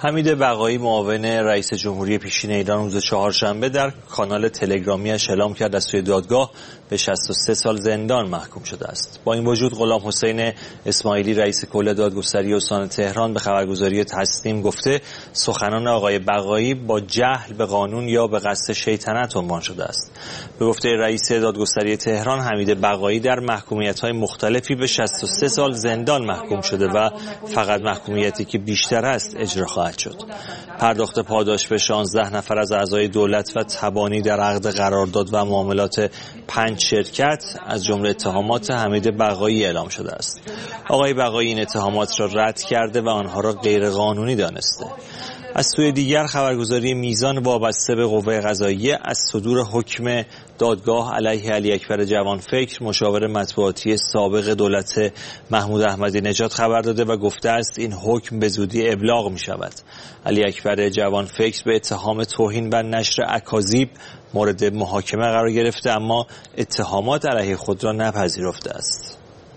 S1: حمید بقایی معاون رئیس جمهوری پیشین ایران روز چهارشنبه در کانال تلگرامی‌اش اعلام کرد از سوی دادگاه به شصت و سه سال زندان محکوم شده است. با این وجود غلام حسین اسماعیلی رئیس کل دادگستری استان تهران به خبرگزاری تسنیم گفته سخنان آقای بقایی با جهل به قانون یا به قصد شیطنت عنوان شده است. به گفته رئیس دادگستری تهران حمید بقایی در محکومیت‌های مختلفی به شصت و سه سال زندان محکوم شده و فقط محکومیتی که بیشتر است اجرا خواهد شد. پرداخت پاداش به شانزده نفر از اعضای دولت و تبانی در عقد قرارداد و معاملات پنج شرکت از جمله اتهامات حمید بقایی اعلام شده است. آقای بقایی این اتهامات را رد کرده و آنها را غیر قانونی دانسته. از سوی دیگر خبرگزاری میزان وابسته به قوه قضاییه از صدور حکم دادگاه علیه علی اکبر جوانفکر مشاور مطبوعاتی سابق دولت محمود احمدی نژاد خبر داده و گفته است این حکم به زودی ابلاغ می شود. علی اکبر جوانفکر به اتهام توهین و نشر اکاذیب مورد محاکمه قرار گرفته اما اتهامات علیه خود را نپذیرفته است.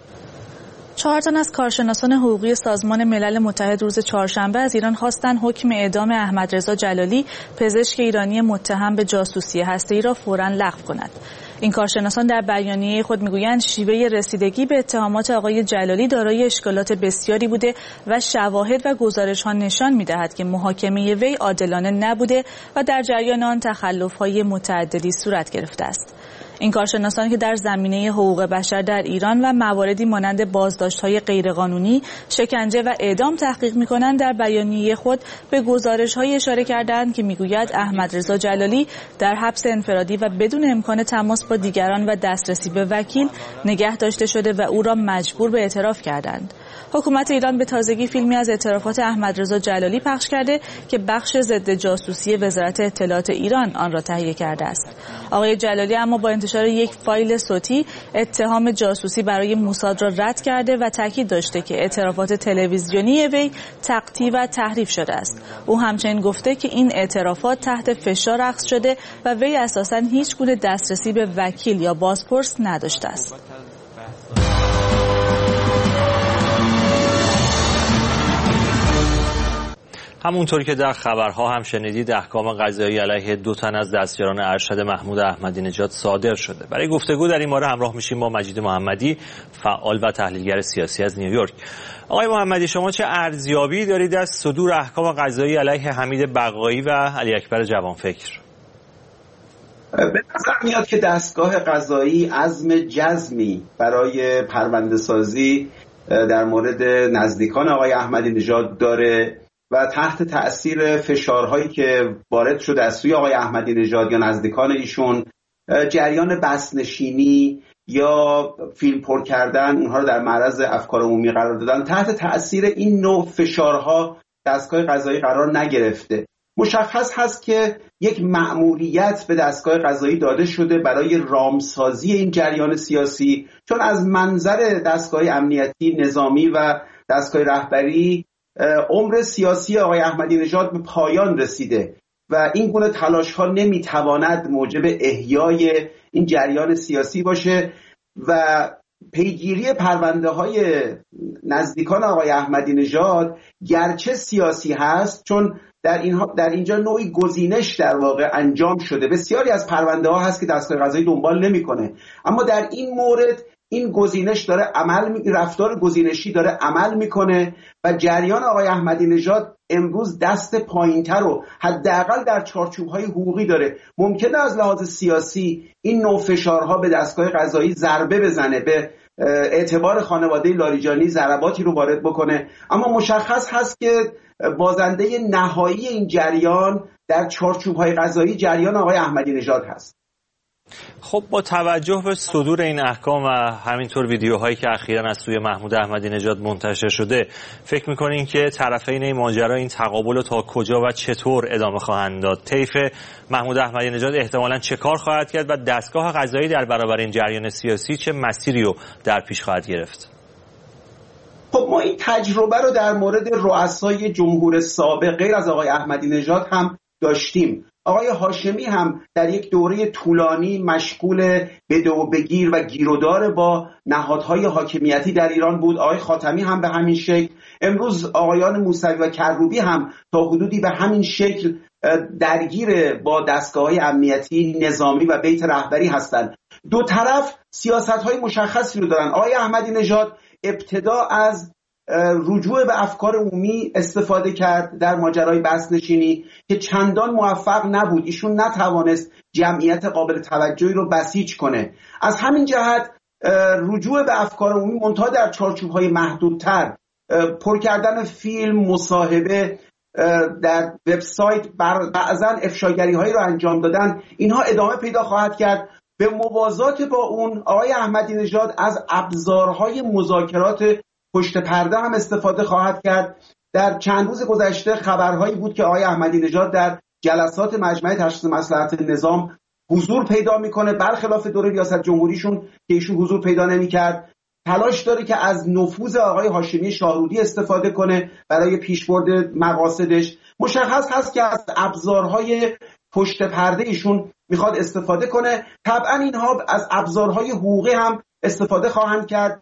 S2: چهار تن از کارشناسان حقوقی سازمان ملل متحد روز چهارشنبه از ایران خواستند حکم اعدام احمدرضا جلالی، پزشک ایرانی متهم به جاسوسی هسته‌ای را فوراً لغو کند. این کارشناسان در بیانیه خود میگویند شیوه رسیدگی به اتهامات آقای جلالی دارای اشکالات بسیاری بوده و شواهد و گزارش‌ها نشان می‌دهد که محاکمه وی عادلانه نبوده و در جریان آن تخلف‌های متعددی صورت گرفته است. این کارشناسان که در زمینه حقوق بشر در ایران و مواردی مانند بازداشت‌های غیرقانونی، شکنجه و اعدام تحقیق می‌کنند در بیانیه خود به گزارش‌های اشاره کردند که می‌گوید احمدرضا جلالی در حبس انفرادی و بدون امکان تماس با دیگران و دسترسی به وکیل نگه داشته شده و او را مجبور به اعتراف کردند. حکومت ایران به تازگی فیلمی از اعترافات احمدرضا جلالی پخش کرده که بخش ضد جاسوسی وزارت اطلاعات ایران آن را تهیه کرده است. آقای جلالی اما با انتشار یک فایل صوتی اتهام جاسوسی برای موساد را رد کرده و تاکید داشته که اعترافات تلویزیونی وی تقطیع و تحریف شده است. او همچنین گفته که این اعترافات تحت فشار اخذ شده و وی اساساً هیچ گونه دسترسی به وکیل یا بازپرس نداشته است.
S1: همونطور که در خبرها هم شنیدید احکام قضایی علیه دو تن از دستیاران ارشد محمود احمدی نژاد صادر شده. برای گفتگو در این باره همراه میشیم با مجید محمدی، فعال و تحلیلگر سیاسی از نیویورک. آقای محمدی، شما چه ارزیابی دارید از صدور احکام قضایی علیه حمید بقایی و علی اکبر جوانفکر؟
S3: به نظر میاد که دستگاه قضایی عزم جزمی برای پرونده سازی در مورد نزدیکان آقای احمدی نژاد داره و تحت تأثیر فشارهایی که وارد شده از سوی آقای احمدی نژاد یا نزدیکان ایشون، جریان بسنشینی یا فیلم پر کردن، اونها رو در معرض افکار عمومی قرار دادن، تحت تأثیر این نوع فشارها دستگاه قضایی قرار نگرفته. مشخص هست که یک مأموریت به دستگاه قضایی داده شده برای رامسازی این جریان سیاسی، چون از منظر دستگاه امنیتی، نظامی و دستگاه رهبری عمر سیاسی آقای احمدی نژاد به پایان رسیده و این گونه تلاش ها نمیتواند موجب احیای این جریان سیاسی باشه و پیگیری پرونده های نزدیکان آقای احمدی نژاد گرچه سیاسی هست، چون در اینها در اینجا نوعی گزینش در واقع انجام شده. بسیاری از پرونده ها هست که دستگاه قضایی دنبال نمیکنه، اما در این مورد این گزینش داره عمل می... رفتار گزینشی داره عمل میکنه و جریان آقای احمدی نژاد امروز دست پایینتر رو حداقل در چارچوب‌های حقوقی داره. ممکنه از لحاظ سیاسی این نوع فشارها به دستگاه قضایی ضربه بزنه، به اعتبار خانواده لاریجانی ضرباتی رو وارد بکنه، اما مشخص هست که بازنده نهایی این جریان در چارچوب‌های قضایی جریان آقای احمدی نژاد هست.
S1: خب با توجه به صدور این احکام و همینطور ویدیوهایی که اخیراً از سوی محمود احمدی نژاد منتشر شده، فکر می‌کنین که طرفین این ماجرا این تقابل تا کجا و چطور ادامه خواهند داد؟ طیف محمود احمدی نژاد احتمالاً چه کار خواهد کرد و دستگاه قضایی در برابر این جریان سیاسی چه مسیری رو در پیش خواهد گرفت؟
S3: خب ما این تجربه رو در مورد رؤسای جمهور سابق غیر از آقای احمدی نژاد هم داشتیم. آقای هاشمی هم در یک دوره طولانی مشغول بده و بگیر و گیرودار با نهادهای حاکمیتی در ایران بود. آقای خاتمی هم به همین شکل. امروز آقایان موسوی و کروبی هم تا حدودی به همین شکل درگیر با دستگاه‌های امنیتی، نظامی و بیت رهبری هستند. دو طرف سیاست‌های مشخصی رو دارن. آقای احمدی نژاد ابتدا از رجوع به افکار عمومی استفاده کرد در ماجرای بسنشینی که چندان موفق نبود. ایشون نتوانست جمعیت قابل توجهی رو بسیج کنه. از همین جهت رجوع به افکار عمومی منتها در چارچوب‌های محدودتر، پر کردن فیلم، مصاحبه، در وبسایت بعضاً افشاگری‌هایی رو انجام دادن، اینها ادامه پیدا خواهد کرد. به موازات با اون آقای احمدی نژاد از ابزارهای مذاکرات پشت پرده هم استفاده خواهد کرد. در چند روز گذشته خبرهایی بود که آقای احمدی نژاد در جلسات مجمع تشخیص مصلحت نظام حضور پیدا میکنه، برخلاف دوره ریاست جمهوریشون که ایشون حضور پیدا نمیکرد. تلاش داره که از نفوذ آقای هاشمی شاهرودی استفاده کنه برای پیشبرد مقاصدش. مشخص هست که از ابزارهای پشت پرده ایشون میخواد استفاده کنه. طبعا اینها از ابزارهای حقوقی هم استفاده خواهند کرد.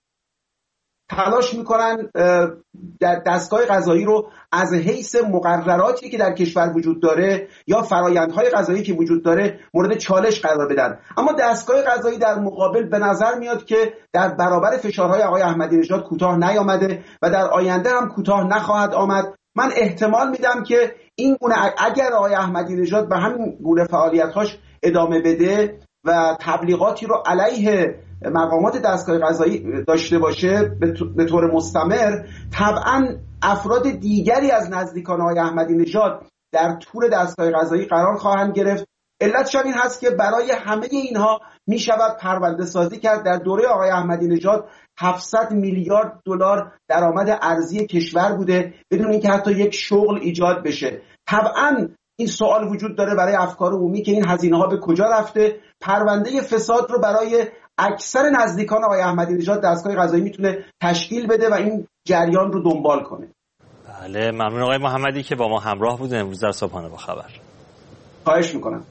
S3: تلاش میکنن در دستگاه قضایی رو از حیث مقرراتی که در کشور وجود داره یا فرایندهای قضایی که وجود داره مورد چالش قرار بدن. اما دستگاه قضایی در مقابل به نظر میاد که در برابر فشارهای آقای احمدی نژاد کوتاه نیامده و در آینده هم کوتاه نخواهد آمد. من احتمال میدم که این گونه اگر آقای احمدی نژاد به همین گونه فعالیت‌هاش ادامه بده و تبلیغاتی رو علیه مقامات دستگاه قضایی داشته باشه به طور مستمر، طبعا افراد دیگری از نزدیکان آقای احمدی نژاد در طول دستگاه قضایی قرار خواهند گرفت. علتش این هست که برای همه اینها می شود پرونده سازی کرد. در دوره آقای احمدی نژاد هفتصد میلیارد دلار درآمد ارزی کشور بوده بدون اینکه حتی یک شغل ایجاد بشه. طبعا این سوال وجود داره برای افکار عمومی که این هزینه ها به کجا رفته. پرونده فساد رو برای اکثر نزدیکان آقای احمدی نژاد دستگاه قضایی میتونه تشکیل بده و این جریان رو دنبال کنه.
S1: بله، ممنون آقای محمدی که با ما همراه بودن امروز در صبحانه با خبر.
S3: خواهش میکنم.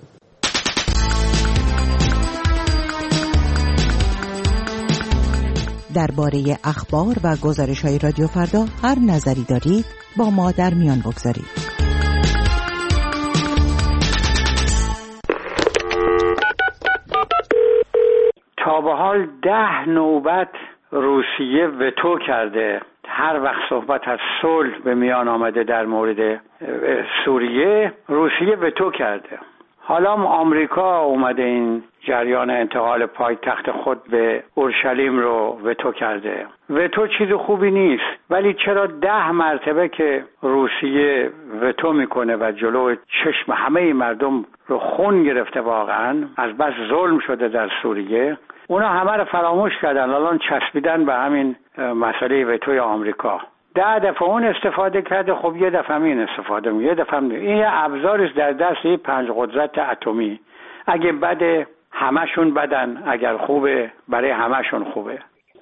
S4: درباره اخبار و گزارش‌های رادیو فردا هر نظری دارید با ما در میان بگذارید.
S5: تا به حال ده نوبت روسیه وتو کرده. هر وقت صحبت از صلح به میان آمده در مورد سوریه، روسیه وتو کرده. حالا آمریکا اومده این جریان انتقال پایتخت خود به اورشلیم رو وتو کرده. وتو چیز خوبی نیست، ولی چرا ده مرتبه که روسیه وتو میکنه و جلو چشم همه مردم رو خون گرفته، واقعا از بس ظلم شده در سوریه، اونا همه رو فراموش کردن. الان چسبیدن به همین مسئله وتوی آمریکا. ده دفعه اون استفاده کرده، خب یه دفعه این استفاده می یه دفعه می. این ابزارش در دست این پنج قدرت اتمی. اگه بده همشون بدن، اگر خوبه برای همشون خوبه.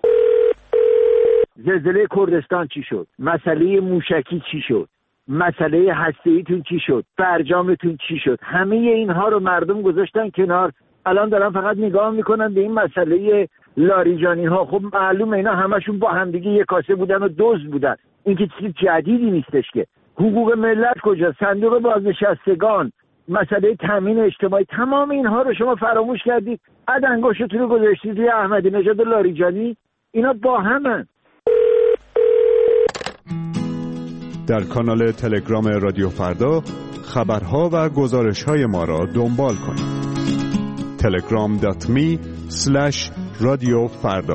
S12: زلزله کردستان چی شد؟ مسئله موشکی چی شد؟ مسئله هسته‌ایتون چی شد؟ برجامتون چی شد؟ همه اینها رو مردم گذاشتن کنار. الان دارن فقط نگاه میکنن به این مسئله لاریجانی ها. خب معلومه اینا همشون با همدیگه یک کاسه بودن و دزد بودن. این که چیز جدیدی نیستش که. حقوق ملت کجا؟ صندوق بازنشستگان، مسئله تامین اجتماعی، تمام اینها رو شما فراموش کردید. بعد انگشتتون رو گذاشتید روی احمدی نژاد و لاریجانی. اینا با همن.
S8: در کانال تلگرام رادیو فردا خبرها و گزارش‌های ما را دنبال کنید. تلگرام دات می اسلش رادیو فردا.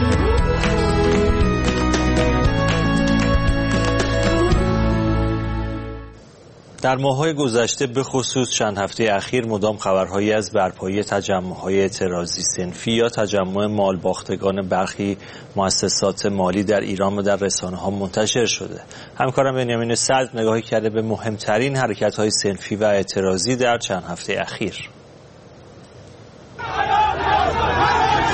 S1: در ماه‌های گذشته به خصوص چند هفته اخیر مدام خبرهایی از برپایی تجمع‌های اعتراضی صنفی یا تجمع مالباختگان برخی مؤسسات مالی در ایران و در رسانه‌ها منتشر شده. همکارم بنیامین صدر نگاهی کرده به مهمترین حرکت‌های صنفی و اعتراضی در چند هفته اخیر.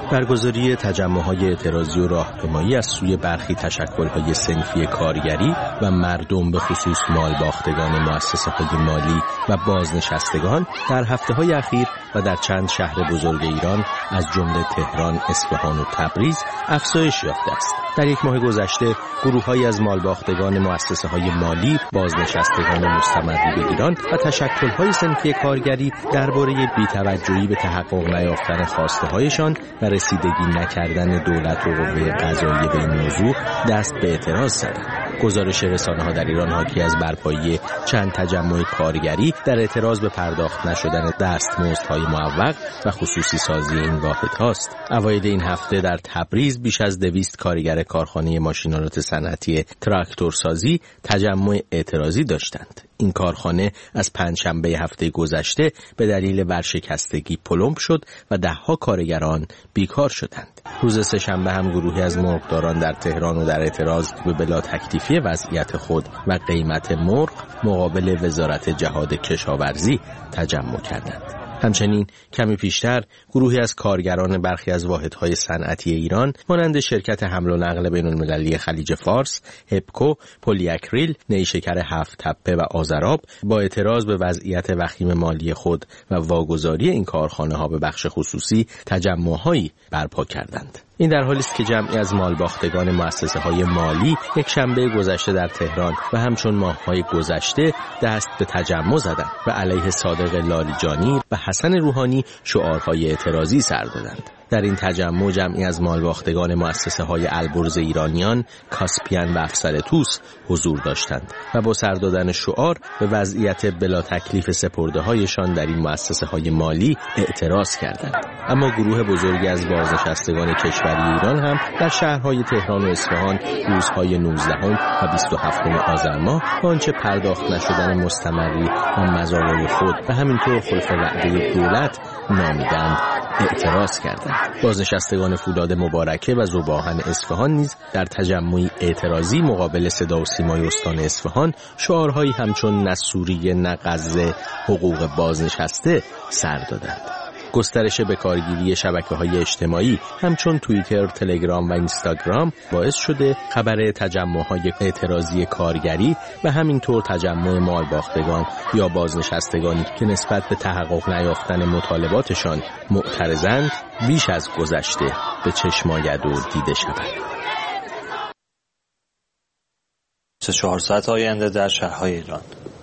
S9: برگزاری تجمع‌های اعتراضی و راهپیمایی از سوی برخی تشکل‌های صنفی کارگری و مردم به خصوص مالباختگان مؤسسه‌های مالی و بازنشستگان در هفته‌های اخیر و در چند شهر بزرگ ایران از جمله تهران، اصفهان و تبریز افزایش یافته است. در یک ماه گذشته گروه‌هایی از مالباختگان مؤسسه‌های مالی، بازنشستگان مستمری به ایران و تشکل‌های صنفی کارگری درباره بی‌توجهی به تحقق نیافتن خواسته‌هایشان و رسیدگی نکردن دولت و قوه قضاییه به این موضوع دست به اعتراض زدند. گزارش رسانه‌ها در ایران حاکی از برپایی چند تجمع کارگری در اعتراض به پرداخت نشدن دستمزدهای معوق و خصوصی سازی این واحدهاست. اوایل این هفته در تبریز بیش از دویست کارگر کارخانه ماشین‌آلات صنعتی تراکتورسازی تجمع اعتراضی داشتند. این کارخانه از پنجشنبه هفته گذشته به دلیل ورشکستگی پلمب شد و ده‌ها کارگران بیکار شدند. روز سه‌شنبه هم گروهی از مرغداران در تهران و در اعتراض به بلا تکلیفی وضعیت خود و قیمت مرغ مقابل وزارت جهاد کشاورزی تجمع کردند. همچنین کمی پیشتر گروهی از کارگران برخی از واحدهای صنعتی ایران مانند شرکت حمل و نقل بین‌المللی خلیج فارس، هپکو، پلیاکریل، نیشکر هفت تپه و آذراب با اعتراض به وضعیت وخیم مالی خود و واگذاری این کارخانه‌ها به بخش خصوصی تجمع‌هایی برپا کردند. این در حالی است که جمعی از مالباختگان مؤسسه‌های مالی یک شنبه گذشته در تهران و همچون ماه‌های گذشته دست به تجمع زدند و علیه صادق لاریجانی و حسن روحانی شعارهای اعتراضی سر دادند. در این تجمع جمعی از مالباختگان مؤسسه‌های البرز ایرانیان، کاسپیان و افسر توس حضور داشتند و با سر دادن شعار به وضعیت بلا تکلیف سپرده‌هایشان در این مؤسسه‌های مالی اعتراض کردند. اما گروه بزرگی از بازنشستگان کشوری ایران هم در شهرهای تهران و اصفهان روزهای نوزدهم و بیست و هفتم آذر ماه آنچه پرداخت نشدن مستمری و مزایای خود و همینطور خلف وعده دولت نامیدند اعتراض کردند. بازنشستگان فولاد مبارکه و ذوب‌آهن اصفهان نیز در تجمعی اعتراضی مقابل صدا و سیمای استان اصفهان شعارهایی همچون نسوری نقض حقوق بازنشسته سر دادند. گسترش بکارگیری شبکه‌های اجتماعی همچون توییتر، تلگرام و اینستاگرام باعث شده خبر تجمع‌های اعتراضی کارگری و همینطور تجمع مالباختگان یا بازنشستگانی که نسبت به تحقق نیافتن مطالباتشان معترضند بیش از گذشته به چشم آید و دیده شود.
S1: سه چهار ساعت آینده در شهرهای ایران.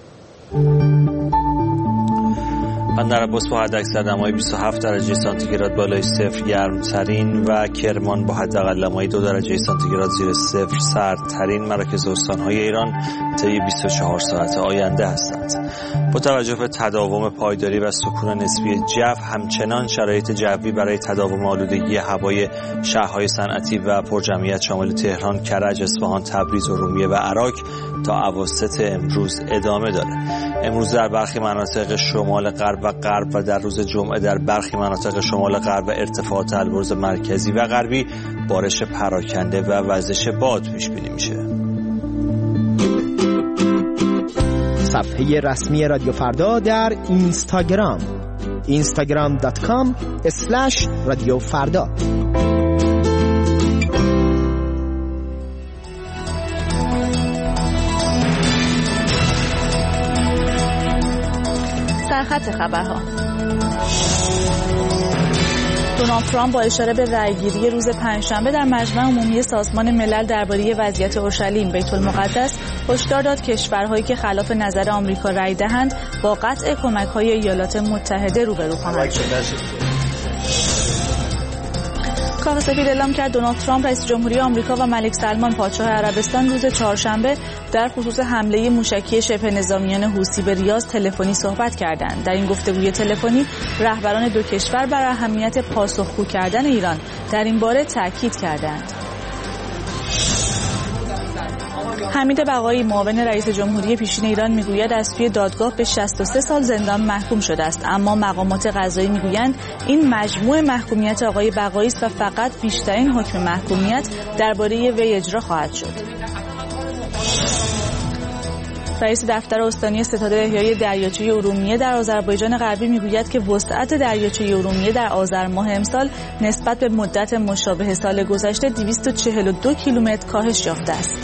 S1: بندرعباس با حداکثر دمای بیست و هفت درجه سانتیگراد بالای صفر گرمترین و کرمان با حداقل دمای دو درجه سانتیگراد زیر صفر سردترین مراکز استان‌های ایران طی بیست و چهار ساعت آینده هستند. با توجه به تداوم پایداری و سکون نسبی جو، همچنان شرایط جوی برای تداوم آلودگی هوای شهرهای صنعتی و پرجمعیت شامل تهران، کرج، اصفهان، تبریز، ارومیه و عراق تا اواسط امروز ادامه داره. امروز در برخی مناطق شمال غرب و غرب و در روز جمعه در برخی مناطق شمال غرب و ارتفاعات البرز مرکزی و غربی بارش پراکنده و وزش باد پیش بینی میشه.
S13: صفحه رسمی رادیو فردا در اینستاگرام اینستاگرام دات کام اسلش رادیو فردا.
S2: سرخط خبرها. دونالد ترامپ با اشاره به رأیگیری روز پنجشنبه در مجمع عمومی سازمان ملل درباره وضعیت اورشلیم بیت المقدس هشدار داد کشورهایی که خلاف نظر آمریکا رأی دهند با قطع کمک‌های ایالات متحده روبرو خواهند شد. کاخ سفید اعلام کرد دونالد ترامپ رئیس جمهوری آمریکا و ملک سلمان پادشاه عربستان روز چهارشنبه در خصوص حمله موشکی شبه نظامیان حوثی به ریاض تلفنی صحبت کردند. در این گفتگوی تلفنی رهبران دو کشور بر اهمیت پاسخگو کردن ایران در این باره تاکید کردند. حمید بقایی معاون رئیس جمهوری پیشین ایران میگوید از سوی دادگاه به شصت و سه سال زندان محکوم شده است، اما مقامات قضایی میگویند این مجموع محکومیت آقای بقایی است و فقط بیشترین حکم محکومیت درباره وی اجرا خواهد شد. رئیس دفتر استانی ستاد احیای دریاچه ارومیه در آذربایجان غربی میگوید که وسعت دریاچه ارومیه در آذر ماه امسال نسبت به مدت مشابه سال گذشته دویست و چهل و دو کیلومتر کاهش یافته است.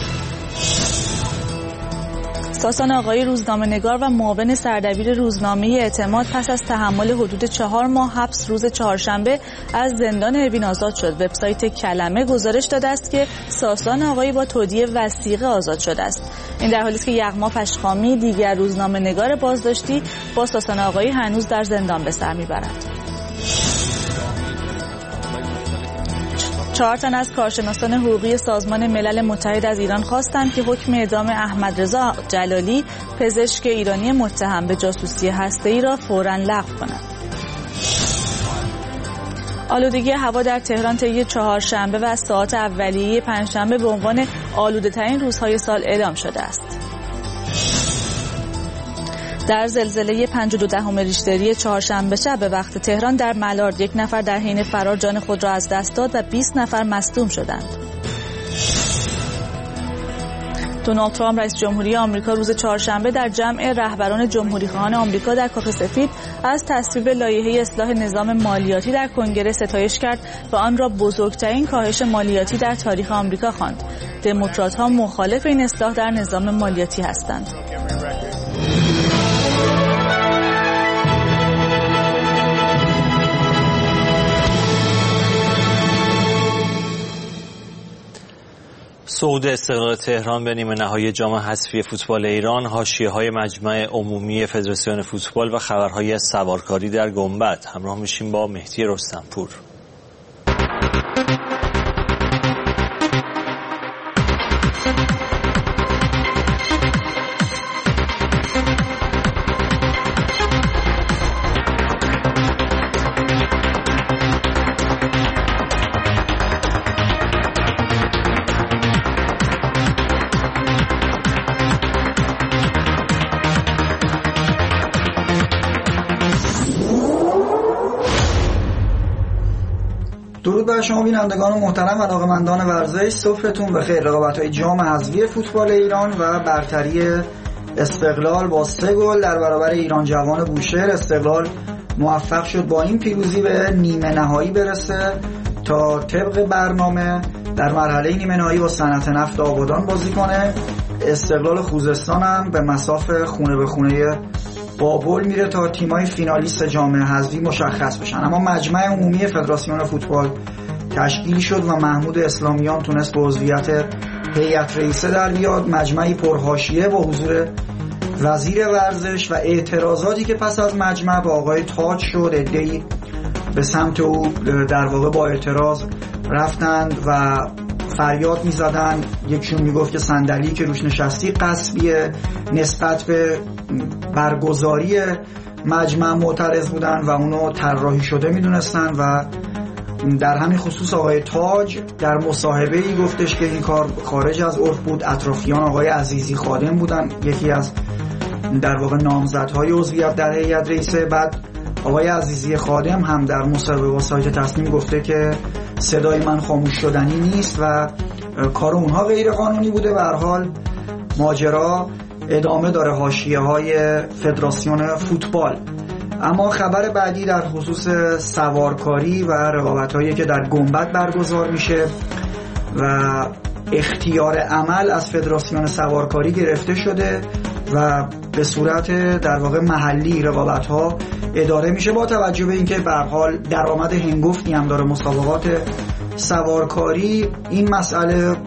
S2: ساسان آقایی روزنامه‌نگار و معاون سردبیر روزنامه اعتماد پس از تحمل حدود چهار ماه حبس روز چهارشنبه از زندان اوین آزاد شد. وبسایت کلمه گزارش داده است که ساسان آقایی با تودیع وثیقه آزاد شده است. این در حالی است که یغما پشخامی دیگر روزنامه‌نگار بازداشتی با ساسان آقایی هنوز در زندان به سر میبرد. چهار تن از کارشناسان حقوقی سازمان ملل متحد از ایران خواستند که حکم اعدام احمدرضا جلالی، پزشک ایرانی متهم به جاسوسی هسته‌ای را فوراً لغو کنند. آلودگی هوا در تهران طی چهارشنبه و ساعات اولیه پنجشنبه به عنوان آلوده‌ترین روزهای سال اعلام شده است. در زلزله پنج و دو دهم ریشتری چهارشنبه شب به وقت تهران در ملارد یک نفر در حین فرار جان خود را از دست داد و بیست نفر مصدوم شدند. دونالد ترامپ رئیس جمهوری آمریکا روز چهارشنبه در جمع رهبران جمهوری‌خواهان آمریکا در کاخ سفید از تصویب لایحه اصلاح نظام مالیاتی در کنگره ستایش کرد و آن را بزرگترین کاهش مالیاتی در تاریخ آمریکا خواند. دموکرات‌ها مخالف این اصلاح در نظام مالیاتی هستند.
S1: صعود استقلال تهران به نیمه نهایی جام حذفی فوتبال ایران، حاشیه‌های مجمع عمومی فدراسیون فوتبال و خبرهایی از سوارکاری در گنبد. همراه میشیم با مهدی رستمپور.
S14: درود بر شما بینندگان محترم و علاقه‌مندان ورزش، صبحتون بخیر. رقابت‌های جام حذفی فوتبال ایران و برتری استقلال با سه گل در برابر ایران جوان بوشهر، استقلال موفق شد با این پیروزی به نیمه نهایی برسه تا طبق برنامه در مرحله نیمه نهایی با صنعت نفت آبادان بازی کنه. استقلال خوزستان هم به مسافه خونه به خونه بابل میره تا تیمای فینالیست جام حذفی مشخص بشن. اما مجمع عمومی فدراسیون فوتبال تشکیل شد و محمود اسلامیان تونست به عضویت هیئت رئیسه در بیاد. مجمعی پرحاشیه با حضور وزیر ورزش و اعتراضاتی که پس از مجمع با آقای تاج شد. عده‌ای به سمت او در واقع با اعتراض رفتند و فریاد می‌زدن. یکیشون میگفت که صندلی که روش نشستی غصبیه، نسبت به برگزاری مجمع معترض بودن و اونو طراحی شده میدونستن و در همین خصوص آقای تاج در مصاحبه‌ای گفتش که این کار خارج از عرف بود. اطرافیان آقای عزیزی خادم بودن، یکی از در واقع نامزدهای عضویت در هیئت رئیسه. بعد آقای عزیزی خادم هم در مصاحبه با سایت تصمیم گفته که صدای من خاموش شدنی نیست و کار اونها غیر قانونی بوده. به هر حال ماجرا ادامه داره، حاشیه‌های فدراسیون فوتبال. اما خبر بعدی در خصوص سوارکاری و رقابت‌هایی که در گنبد برگزار میشه و اختیار عمل از فدراسیون سوارکاری گرفته شده و به صورت در واقع محلی رقابت‌ها اداره میشه، با توجه به اینکه به هر حال درآمد هنگفتی هم داره مسابقات سوارکاری. این مسئله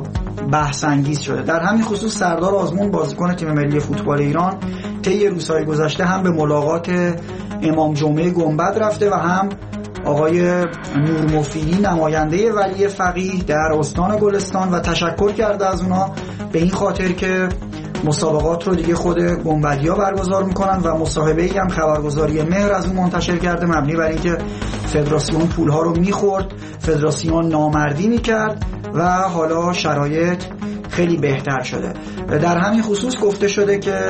S14: بحث انگیز شده. در همین خصوص سردار آزمون بازیکن تیم ملی فوتبال ایران طی روزهای گذشته هم به ملاقات امام جمعه گنبد رفته و هم آقای نور مفیدی نماینده ولی فقیه در استان گلستان و تشکر کرده از اونا به این خاطر که مسابقات رو دیگه خود گنبدی‌ها برگزار میکنن و مصاحبه‌ای هم خبرگزاری مهر از اون منتشر کرده مبنی بر اینکه فدراسیون پولها رو میخورد، فدراسیون نامردی میکرد و حالا شرایط خیلی بهتر شده. در همین خصوص گفته شده که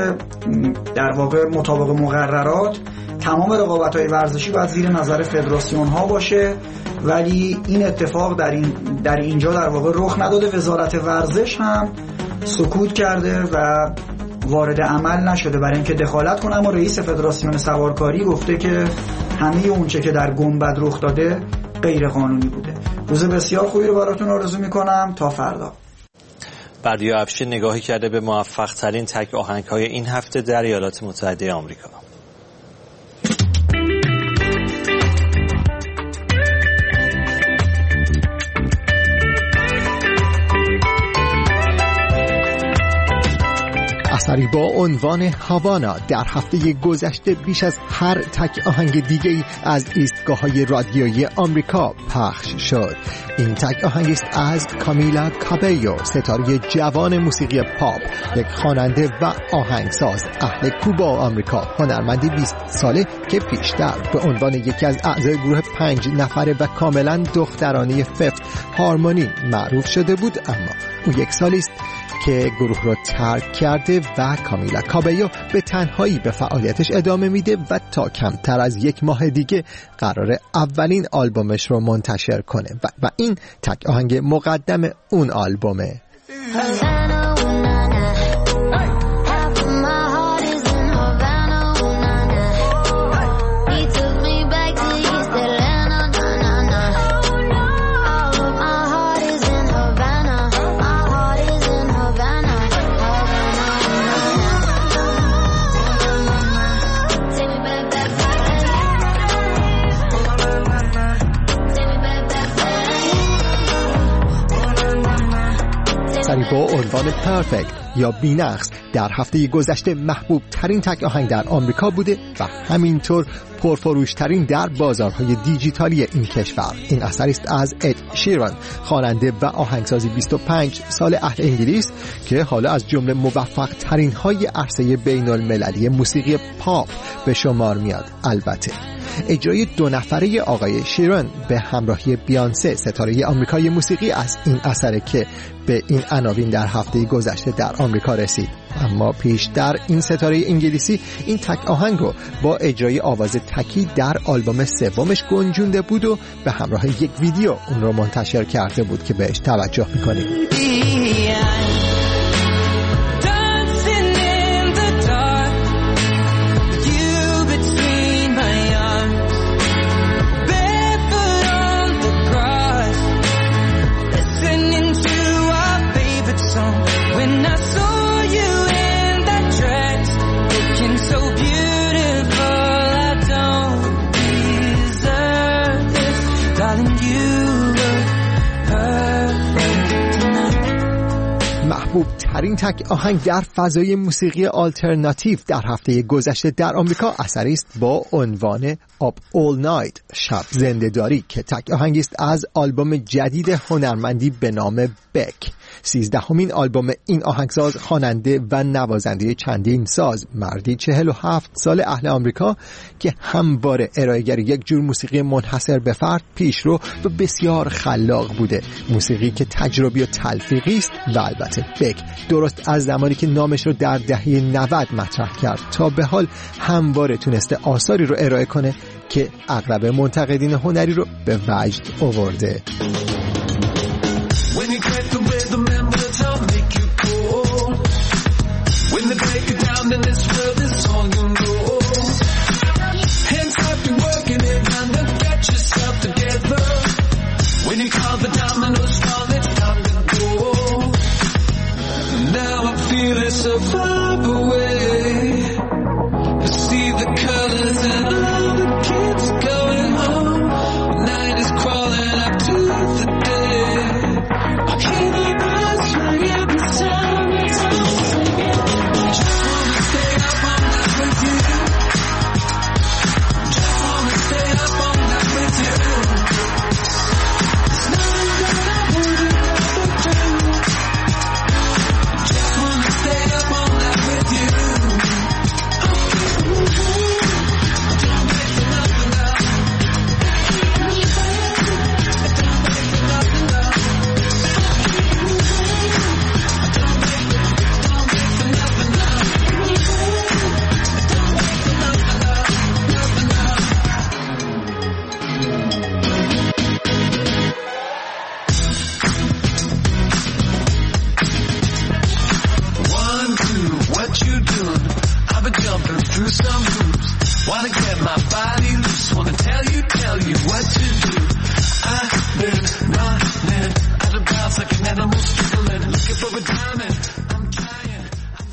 S14: در واقع مطابق مقررات تمام رقابت‌های ورزشی باید زیر نظر فدراسیون‌ها باشه، ولی این اتفاق در این در اینجا در واقع رخ نداده. وزارت ورزش هم سکوت کرده و وارد عمل نشده برای اینکه دخالت کنه، اما رئیس فدراسیون سوارکاری گفته که همه اونچه که در گنبد رخ داده غیر قانونی بوده. روز بسیار خوبی رو براتون آرزو میکنم. تا فردا.
S1: بردیا افشین نگاهی کرده به موفق ترین تک آهنگ های این هفته در ایالات متحده آمریکا.
S13: اثری با عنوان هاوانا در هفته گذشته بیش از هر تک آهنگ دیگه‌ای از ایستگاه‌های رادیویی آمریکا پخش شد. این تک آهنگ است از کامیلا کابیو، ستاره جوان موسیقی پاپ، یک خواننده و آهنگساز اهل کوبا آمریکا، هنرمندی بیست ساله که پیشتر به عنوان یکی از اعضای گروه پنج نفره و کاملا دخترانه ففت هارمونی معروف شده بود، اما او یک سالی است که گروه را ترک کرده و کامیلا کابیو به تنهایی به فعالیتش ادامه میده و تا کمتر از یک ماه دیگه قرار اولین آلبومش رو منتشر کنه و, و این تک آهنگ مقدم اون آلبومه. با عنوان پرفکت یا بی‌نقص در هفته گذشته محبوب ترین تک آهنگ در آمریکا بوده و همینطور پرفروش ترین در بازارهای دیجیتالی این کشور. این اثری است از اد شیران، خواننده و آهنگسازی بیست و پنج سال اهل انگلیس که حالا از جمله موفق ترین های عرصه بین المللی موسیقی پاپ به شمار میاد. البته اجرای دو نفره آقای شیران به همراهی بیانسه، ستاره آمریکایی موسیقی، از این اثره که به این عناوین در هفته گذشته در آمریکا رسید. اما پیشتر این ستاره انگلیسی این تک آهنگ رو با اجرای آواز تکی در آلبوم سومش گنجونده بود و به همراه یک ویدیو اون رو منتشر کرده بود که بهش توجه میکنیم. محبوب ترین تک آهنگ در فضای موسیقی آلترناتیو در هفته گذشته در آمریکا اثری است با عنوان Up All Night، شب زنده داری، که تک آهنگی است از آلبوم جدید هنرمندی به نام بک، سیزدهمین آلبوم این آهنگساز، خواننده و نوازنده چندین ساز، مردی چهل و هفت سال اهل آمریکا که همواره ارائه‌گر یک جور موسیقی منحصر به فرد، پیشرو و بسیار خلاق بوده. موسیقی که تجربی و تلفیقی است و البته بک درست از زمانی که نامش رو در دهه نود مطرح کرد تا به حال همواره تونسته آثاری رو ارائه کنه که اغلب منتقدین هنری رو به وجد آورده.
S15: So far away, I see the colors and all the kids going home. Night is crawling up to the day. I hear the birds flying every time it's all singing. Just wanna stay up all night with you. Just wanna stay up all night with you. There's nothing that I wouldn't rather do. Just wanna stay up all night with you. through some hoops. Wanna get my body loose, wanna tell you, tell you what to do. I've been running out of bounds like an animal struggling, looking for a diamond. I'm trying.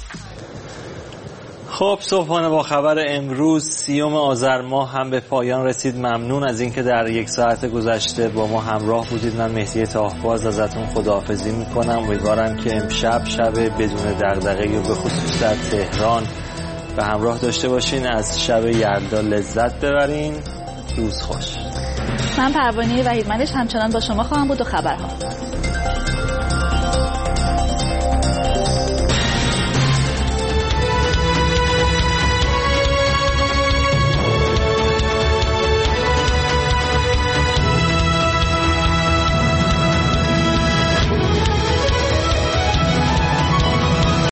S1: خب صبحانه با خبر امروز سیوم آذر ماه هم به پایان رسید. ممنون از اینکه در یک ساعت گذشته با ما همراه بودید. من مهدی طاهباز ازتون خداحافظی میکنم. امیدوارم که امشب شب بدون دغدغه و به خصوص در تهران به همراه داشته باشین. از شب یلدا لذت ببرین. روز خوش.
S2: من پروانه وحیدمندش همچنان با شما خواهم بود و خبرها.